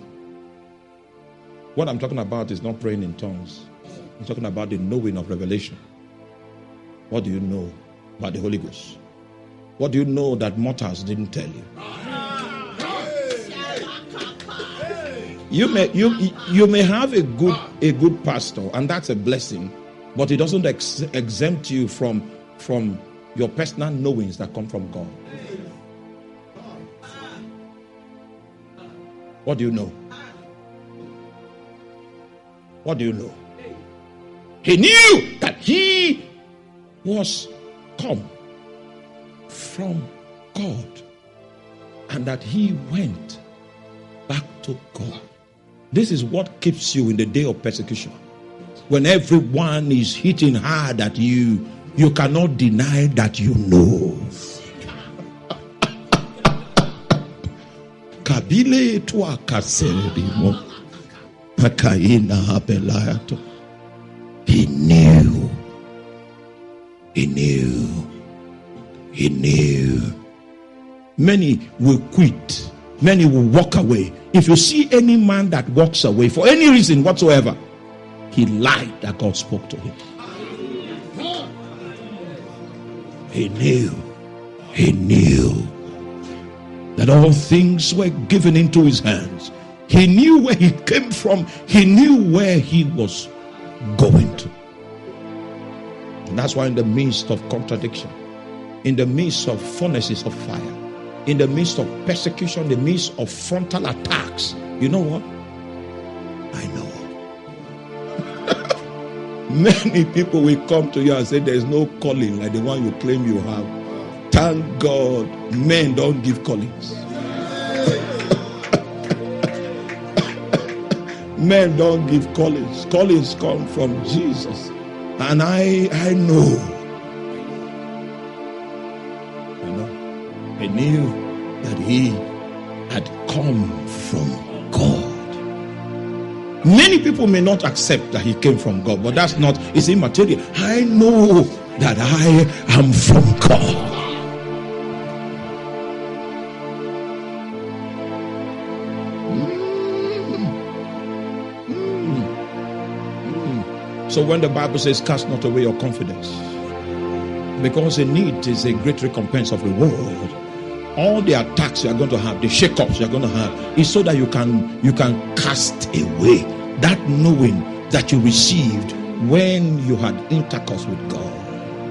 What I'm talking about is not praying in tongues. I'm talking about the knowing of revelation. What do you know about the Holy Ghost? What do you know that mortals didn't tell you? You may have a good pastor, and that's a blessing, but it doesn't exempt you from your personal knowings that come from God. What do you know? What do you know? He knew that he was come from God and that he went back to God. This is what keeps you in the day of persecution. when everyone is hitting hard at you, you cannot deny that you know. Kabile tua kaserimo. Akaina apelayato. He knew. He knew. He knew. Many will quit. Many will walk away. If you see any man that walks away for any reason whatsoever, he lied that God spoke to him. He knew. He knew that all things were given into his hands. He knew where he came from. He knew where he was going to. And that's why in the midst of contradiction, in the midst of furnaces of fire, in the midst of persecution, in the midst of frontal attacks, you know what? I know. Many people will come to you and say there's no calling like the one you claim you have. Thank God men don't give callings. Men don't give callings. Callings come from Jesus. And I know. You know, I knew that he had come from God. Many people may not accept that he came from God, but that's not, it's immaterial. I know that I am from God. So when the Bible says, cast not away your confidence, because in it is a great recompense of reward. All the attacks you are going to have, the shake-ups you are going to have, is so that you can cast away that knowing that you received when you had intercourse with God.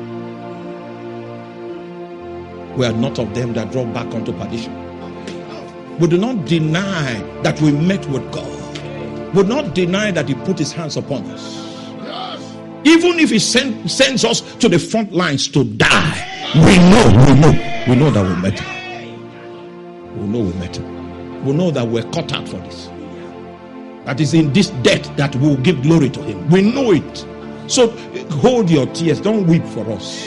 We are not of them that draw back unto perdition. We do not deny that we met with God. We do not deny that he put his hands upon us. Even if he sends us to the front lines to die, we know that we met him. We know we met him. We know that we're cut out for this. That is in this death that we'll give glory to him. We know it. So hold your tears. Don't weep for us.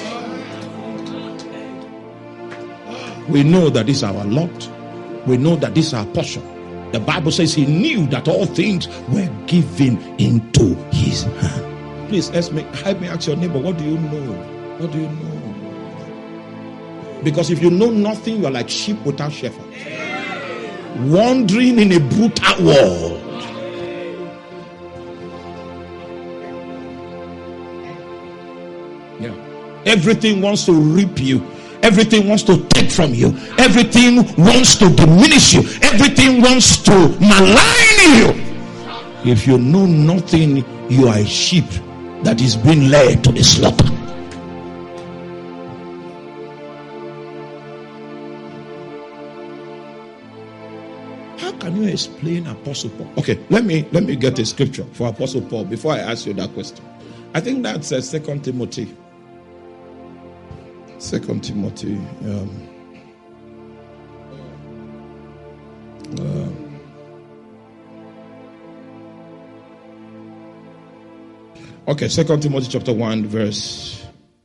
We know that this is our lot. We know that this is our portion. The Bible says he knew that all things were given into his hand. Please, help me ask your neighbor, what do you know? What do you know? Because if you know nothing, you're like sheep without shepherd, wandering in a brutal world. Yeah. Everything wants to reap you. Everything wants to take from you. Everything wants to diminish you. Everything wants to malign you. If you know nothing, you are a sheep that is being led to the slaughter. How can you explain Apostle Paul? Okay, let me get a scripture for Apostle Paul before I ask you that question. I think that's 2 Timothy. 2 Timothy. Okay, 2 Timothy chapter 1 verse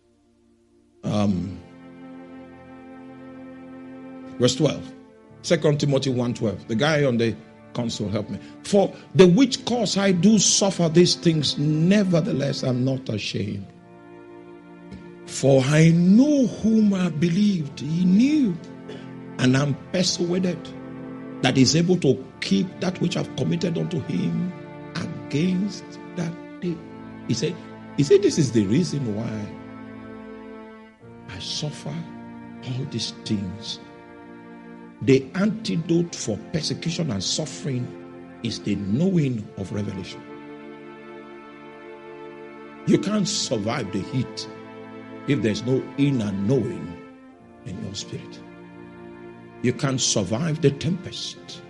12. 2 Timothy 1:12. The guy on the console, help me. For the which cause I do suffer these things, nevertheless I'm not ashamed. For I know whom I believed, he knew, and I'm persuaded that he's able to keep that which I've committed unto him against that day. He said, this is the reason why I suffer all these things. The antidote for persecution and suffering is the knowing of revelation. You can't survive the heat if there's no inner knowing in your spirit. You can't survive the tempest.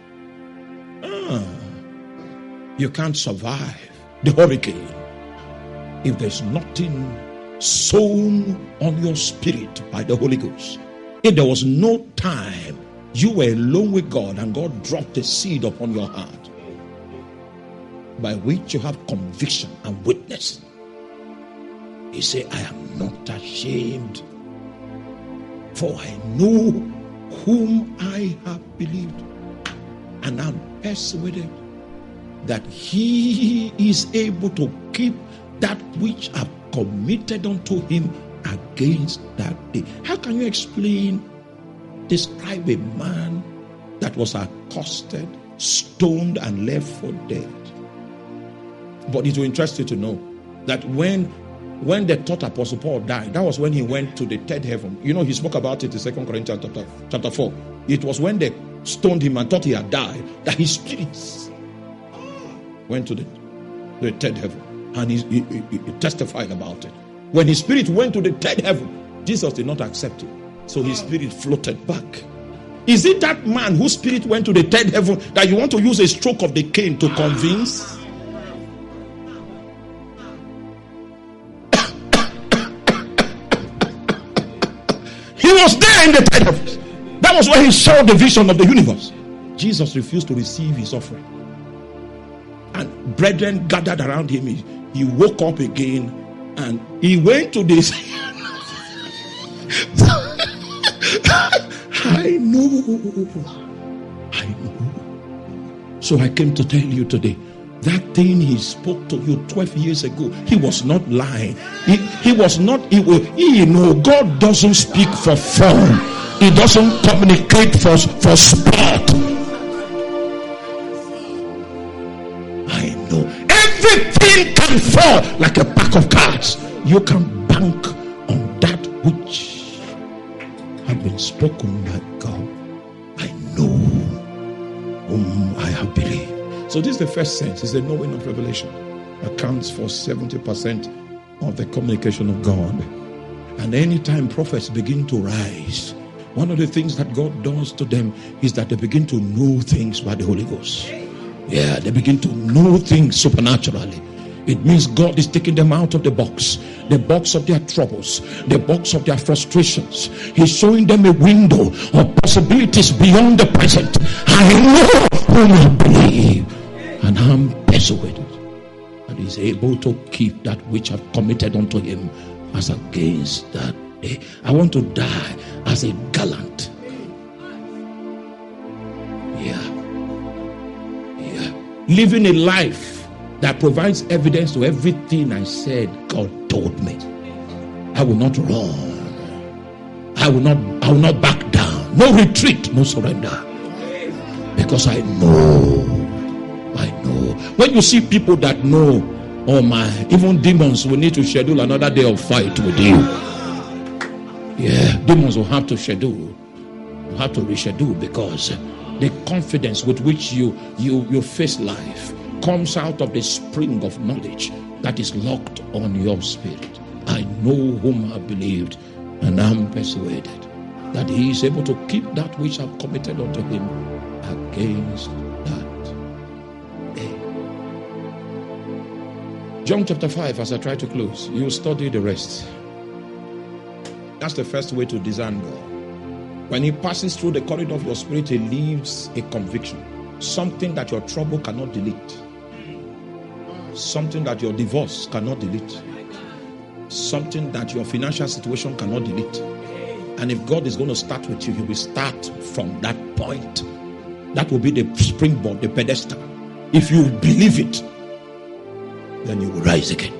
You can't survive the hurricane if there's nothing sown on your spirit by the Holy Ghost. If there was no time you were alone with God and God dropped a seed upon your heart, by which you have conviction and witness. He said, I am not ashamed, for I know whom I have believed, and I'm persuaded that he is able to keep that which I've committed unto him against that day. How can you describe a man that was accosted, stoned, and left for dead? But it will interest you to know that when the third Apostle Paul died, that was when he went to the third heaven. You know, he spoke about it in 2 Corinthians chapter 4. It was when they stoned him and thought he had died that his spirits went to the third heaven. And he testified about it. When his spirit went to the third heaven, Jesus did not accept it. So his spirit floated back. Is it that man whose spirit went to the third heaven that you want to use a stroke of the cane to convince? He was there in the third heaven. That was where he saw the vision of the universe. Jesus refused to receive his offering. And brethren gathered around him. He woke up again and he went to this. I know. So I came to tell you today, that thing he spoke to you 12 years ago, he was not lying. He was not, God doesn't speak for fun. He doesn't communicate for sport. I know. Everything can fall like a pack of cards. You can bank on that which have been spoken by God. I know whom I have believed. So this is the first sense, is the knowing of revelation. Accounts for 70% of the communication of God. And anytime prophets begin to rise, one of the things that God does to them is that they begin to know things by the Holy Ghost. Yeah, they begin to know things supernaturally. It means God is taking them out of the box of their troubles, the box of their frustrations. He's showing them a window of possibilities beyond the present. I know whom I believe, and I'm persuaded that he's able to keep that which I've committed unto him as against that day. I want to die as a gallant. Living a life that provides evidence to everything I said God told me. I will not run. I will not back down. No retreat, no surrender. Because I know. When you see people that know, oh my, even demons will need to schedule another day of fight with you. Yeah, demons will have to schedule. You have to reschedule, because the confidence with which you face life comes out of the spring of knowledge that is locked on your spirit. I know whom I believed, and I'm persuaded that he is able to keep that which I've committed unto him against that day. John chapter 5, as I try to close, you study the rest. That's the first way to discern God. When he passes through the corridor of your spirit, he leaves a conviction. Something that your trouble cannot delete. Something that your divorce cannot delete. Something that your financial situation cannot delete. And if God is going to start with you, he will start from that point. That will be the springboard, the pedestal. If you believe it, then you will rise again.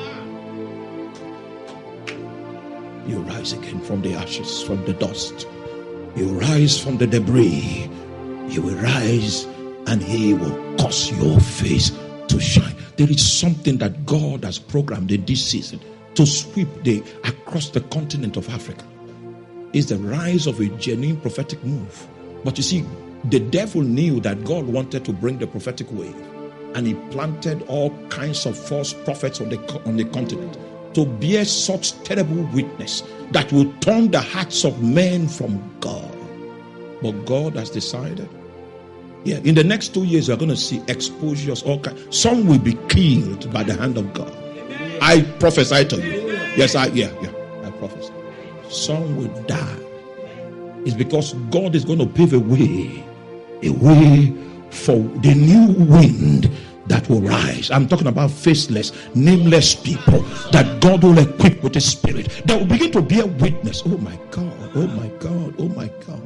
You rise again from the ashes, from the dust. You rise from the debris. You will rise, and he will cause your face to shine. There is something that God has programmed in this season to sweep across the continent of Africa. It's the rise of a genuine prophetic move. But you see, the devil knew that God wanted to bring the prophetic wave, and he planted all kinds of false prophets on the continent to bear such terrible witness that will turn the hearts of men from God. But God has decided, in the next 2 years, you're going to see exposures, all kinds. Some will be killed by the hand of God. I prophesy to you. Yes, I prophesy. Some will die. It's because God is going to pave a way for the new wind that will rise. I'm talking about faceless, nameless people that God will equip with His Spirit, that will begin to bear witness. Oh my God, oh my God, oh my God.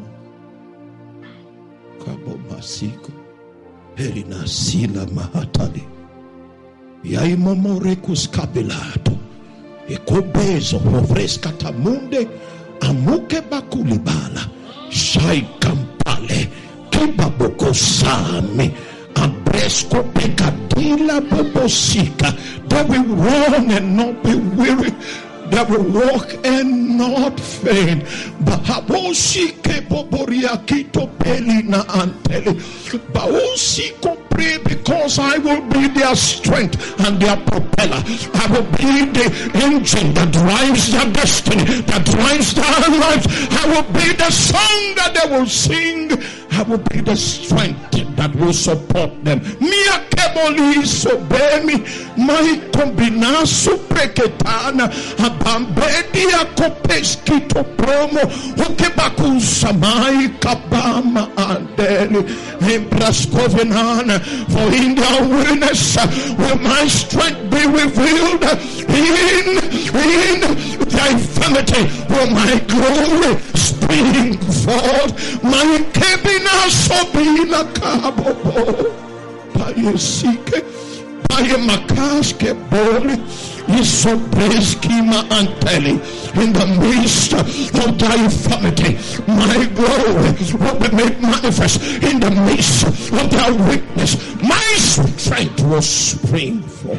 Perina sila mahatali. Yaimomorekus kabilato. Ekobezo hovrescata munde. Amuke bakulibala. Shai kampale. Kibaboko sami. Abresco pecadilla bobosika. That we run and not be weary. That will walk and not faint. Bahaboshike boboriakito pelina anteli. Baosiko pray, because I will be their strength and their propeller. I will be the engine that drives their destiny, that drives their lives. I will be the song that they will sing. I will be the strength that will support them. Mia keboli sobemi, my kombina supreketana, abambedi akopeskito promo, ukebaku samai kabama andeli, embraskovenana. For in their weakness will my strength be revealed. In their infirmity will my glory spring forth. My kebina sobina kabobo. Paye sike, paye makaske boli. Isobreskima anteli. In the midst of thy infirmity, my glory will be made manifest. In the midst of thy weakness, my strength will spring forth.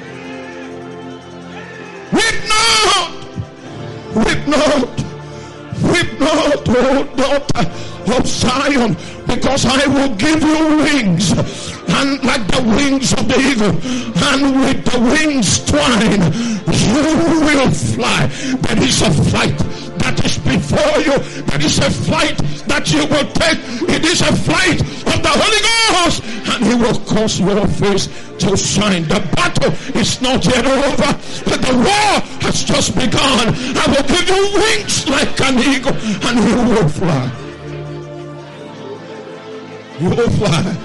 Weep not, weep not, weep not, O daughter of Zion, because I will give you wings, and like the wings of the eagle, and with the wings twine, you will fly. There is a flight that is before you. There is a flight that you will take. It is a flight of the Holy Ghost, and He will cause your face to shine. The battle is not yet over, but the war has just begun. I will give you wings like an eagle, and you will fly. You will fly.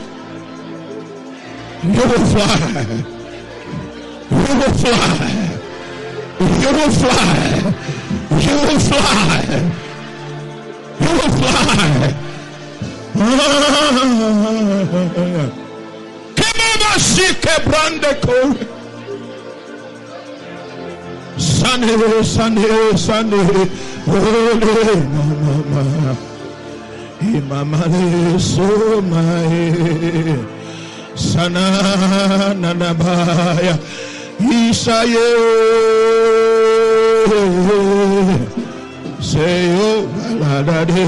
You will fly. You will fly. You will fly. You will fly. You will fly. Kebabashike brande kore. Sunday, Sunday, Sunday. Holy mama. Imamale so my sana nanabaya Isaye seyo baladade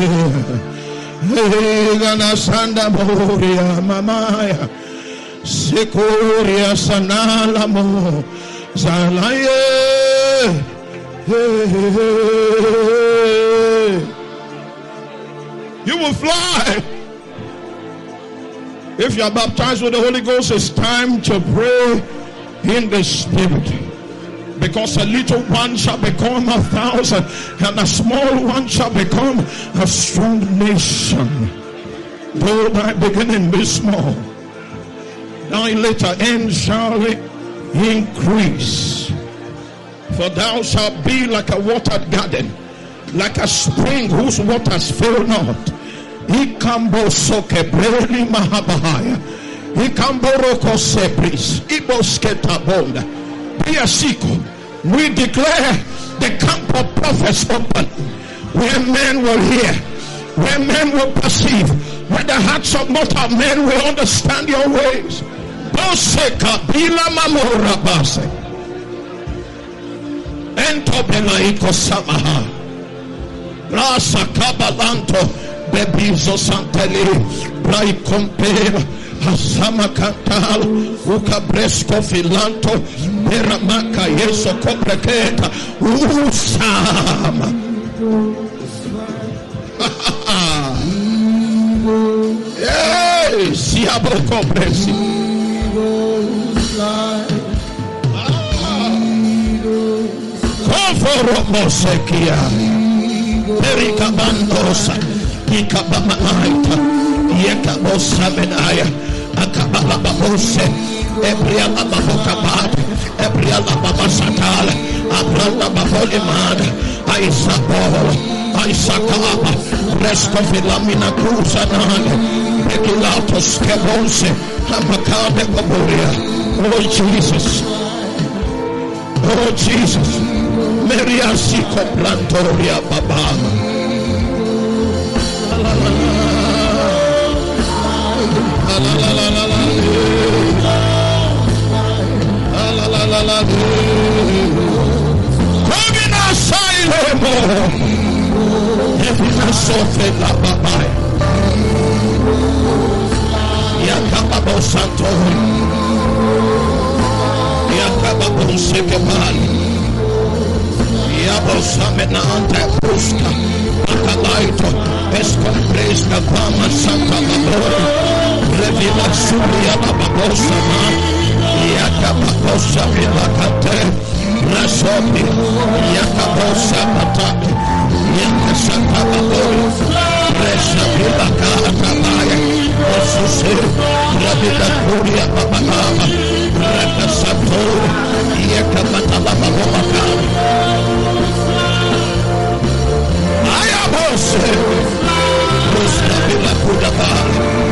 gana sanda moria mamaya sekuria sanala mo zalaye. You will fly. If you are baptized with the Holy Ghost, it's time to pray in the Spirit. Because a little one shall become 1,000, and a small one shall become a strong nation. Though thy beginning be small, thy later end shall increase. For thou shalt be like a watered garden, like a spring whose waters fail not. Ikambo soke breli mahabahaya. Ikambo roko sepris. Ibosketa bonda. Biasiko. We declare the camp of prophets open, where men will hear, where men will perceive, where the hearts of mortal men will understand your ways. Boseka bila mamora base. Ento belaiko samaha. Rasa kabalanto bebizo santeli brai compera asama katal ukabresko filanto meramaka yeso kopreketa usama. Hey, siabo kopresi. Koforo mosekia. Perikabandosa, Ikabamaita, Yekabosa Benaya, Akabalabose, Ebriala Babokabat, Ebriala Babasatal, Abranda Baboliman, Isabel, Isakaba, Resto Filamina Cruzanan, Regulatos Kebonse, Amakade Baboria. Oh Jesus. Oh Jesus. Maria Siko Plantoria Babama. Coming asylum. Every sofe la babai. Yakababo Santo. Yakababo Sekebali. Yabosamenante Puska. Akalaito. Escompresca Pama Santa Labora. Revila Suria Babosa. Yakababosa Vilakate. Rasopi. Yakabosa Pataki. Yakasanta Labora. Resa Vilakata Maya. Osuse. Ravida Kuria Babama. Rakasator. Yakabata Babaka. Ayabose. Rosta Vila Kudaba.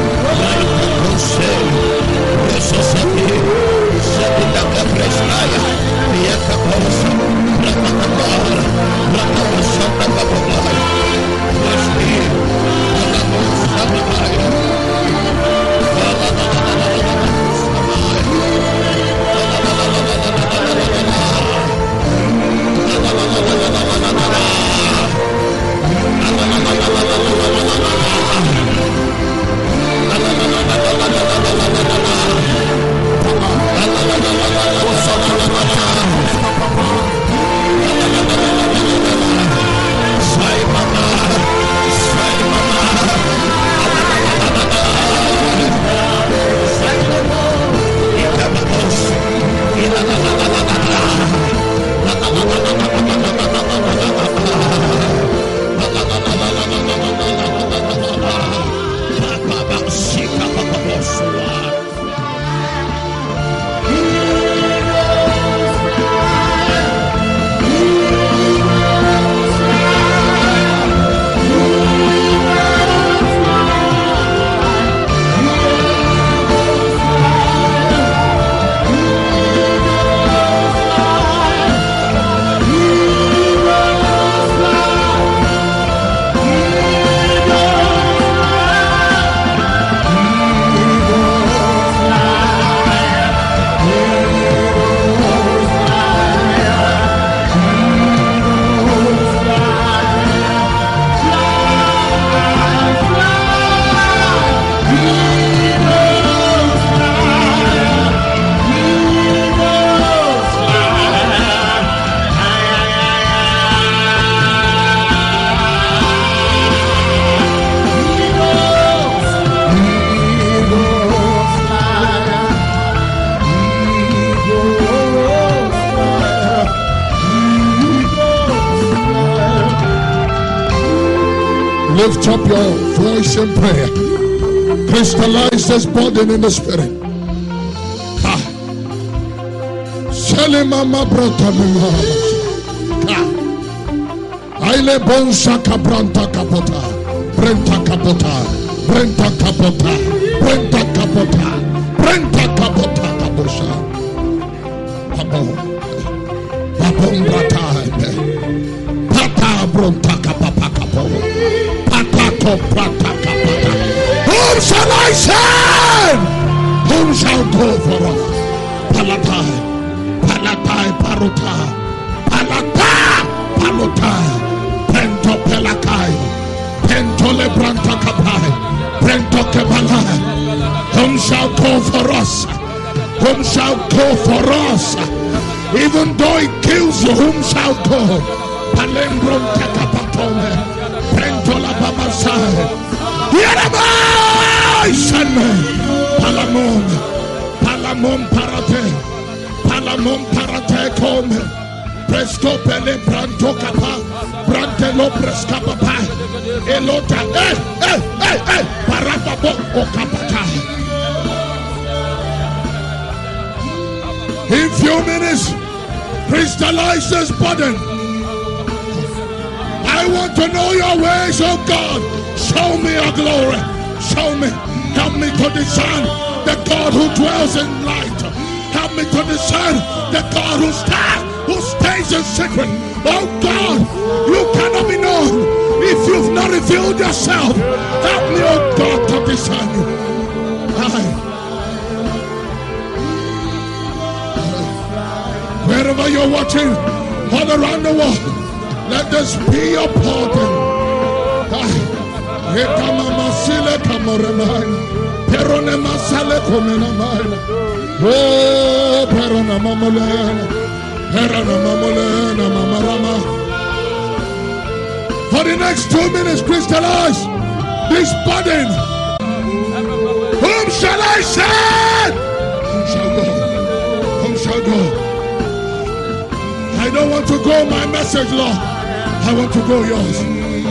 Lift up your voice in prayer. Crystallize this burden in the spirit. Mama brota mama. Aile bonsa kabranta kapota. Brenta kapota. Brenta kapota. Brenta kapota. Brenta kapota kabosa. Babon brata. Pata bronta kapapa kapo. Pata koprata kapata. Whom shall I send? Whom shall go for us? Palatai. Palatai paruta, palata, palota, pento pelakai, pento lebranta kapai, pento kebalai. Whom shall go for us? Whom shall go for us? Even though it kills you, whom shall go? Palembron takapatome, pento la babasai. Yerabai sane, palamon, palamon parate. Palamon parate come, presto pele branto capa, brantelo prescapa pa, elota, parapabo o capata. few minutes, crystallize this burden. I want to know your ways, oh God. Show me your glory. Show me. Help me to discern the God who dwells in light. Help me to discern the God who stays in secret. Oh God, you cannot be known if you've not revealed yourself. Help me, oh God, to discern you. Wherever you're watching, all around the world, let this be your pardon. For the next 2 minutes, crystallize this burden. Whom shall I send? Whom shall go? Whom shall go? I don't want to go my message, Lord. I want to go yours.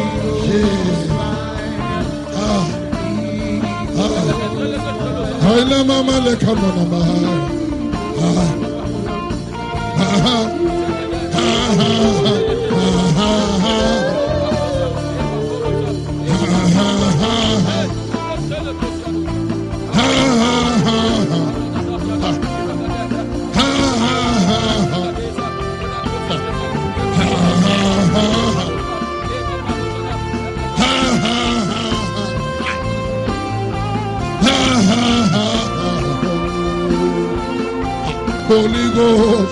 Holy Ghost,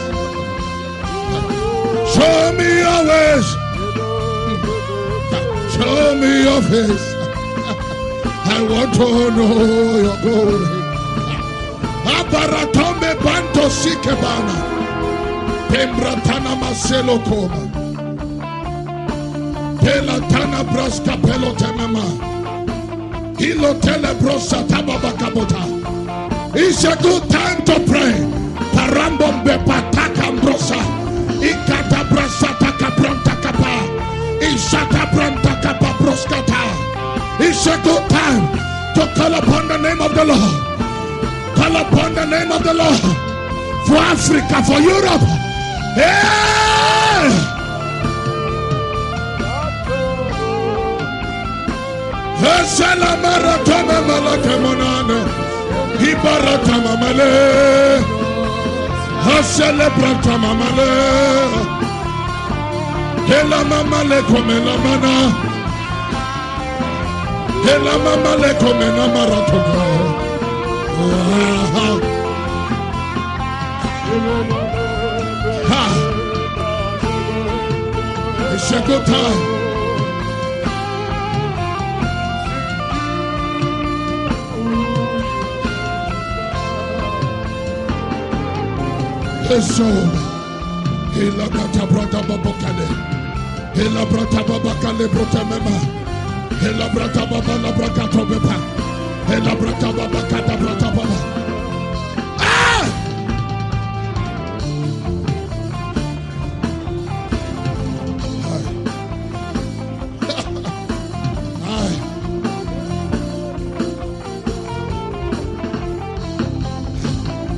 show me your ways, show me your face. I want to know your glory. Abaratombe banto sikebana, pembratana maselo koma, pelatana braska pelotemema, hilotele brosa tababakabota. It's a good time to pray. Parambombe pataka brosa, ikata brasa taka branta kapa, isata branta kapa broskata. It's a good time to call upon the name of the Lord. Call upon the name of the Lord for Africa, for Europe. Yeah! Vesela maratama malakemonano, ibaratama male. Celebrata mamale, hela mamale come la mana, hela mamale come na maratona. It's a good time. So, Hela Brata Brata Babakale, Hela Brata Babakale Brotamema, Hela Brata Babala Brakato Bepa, Hela Brata Babakata Brata Baba. Ah!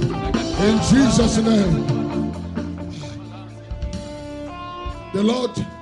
In Jesus' name. The Lord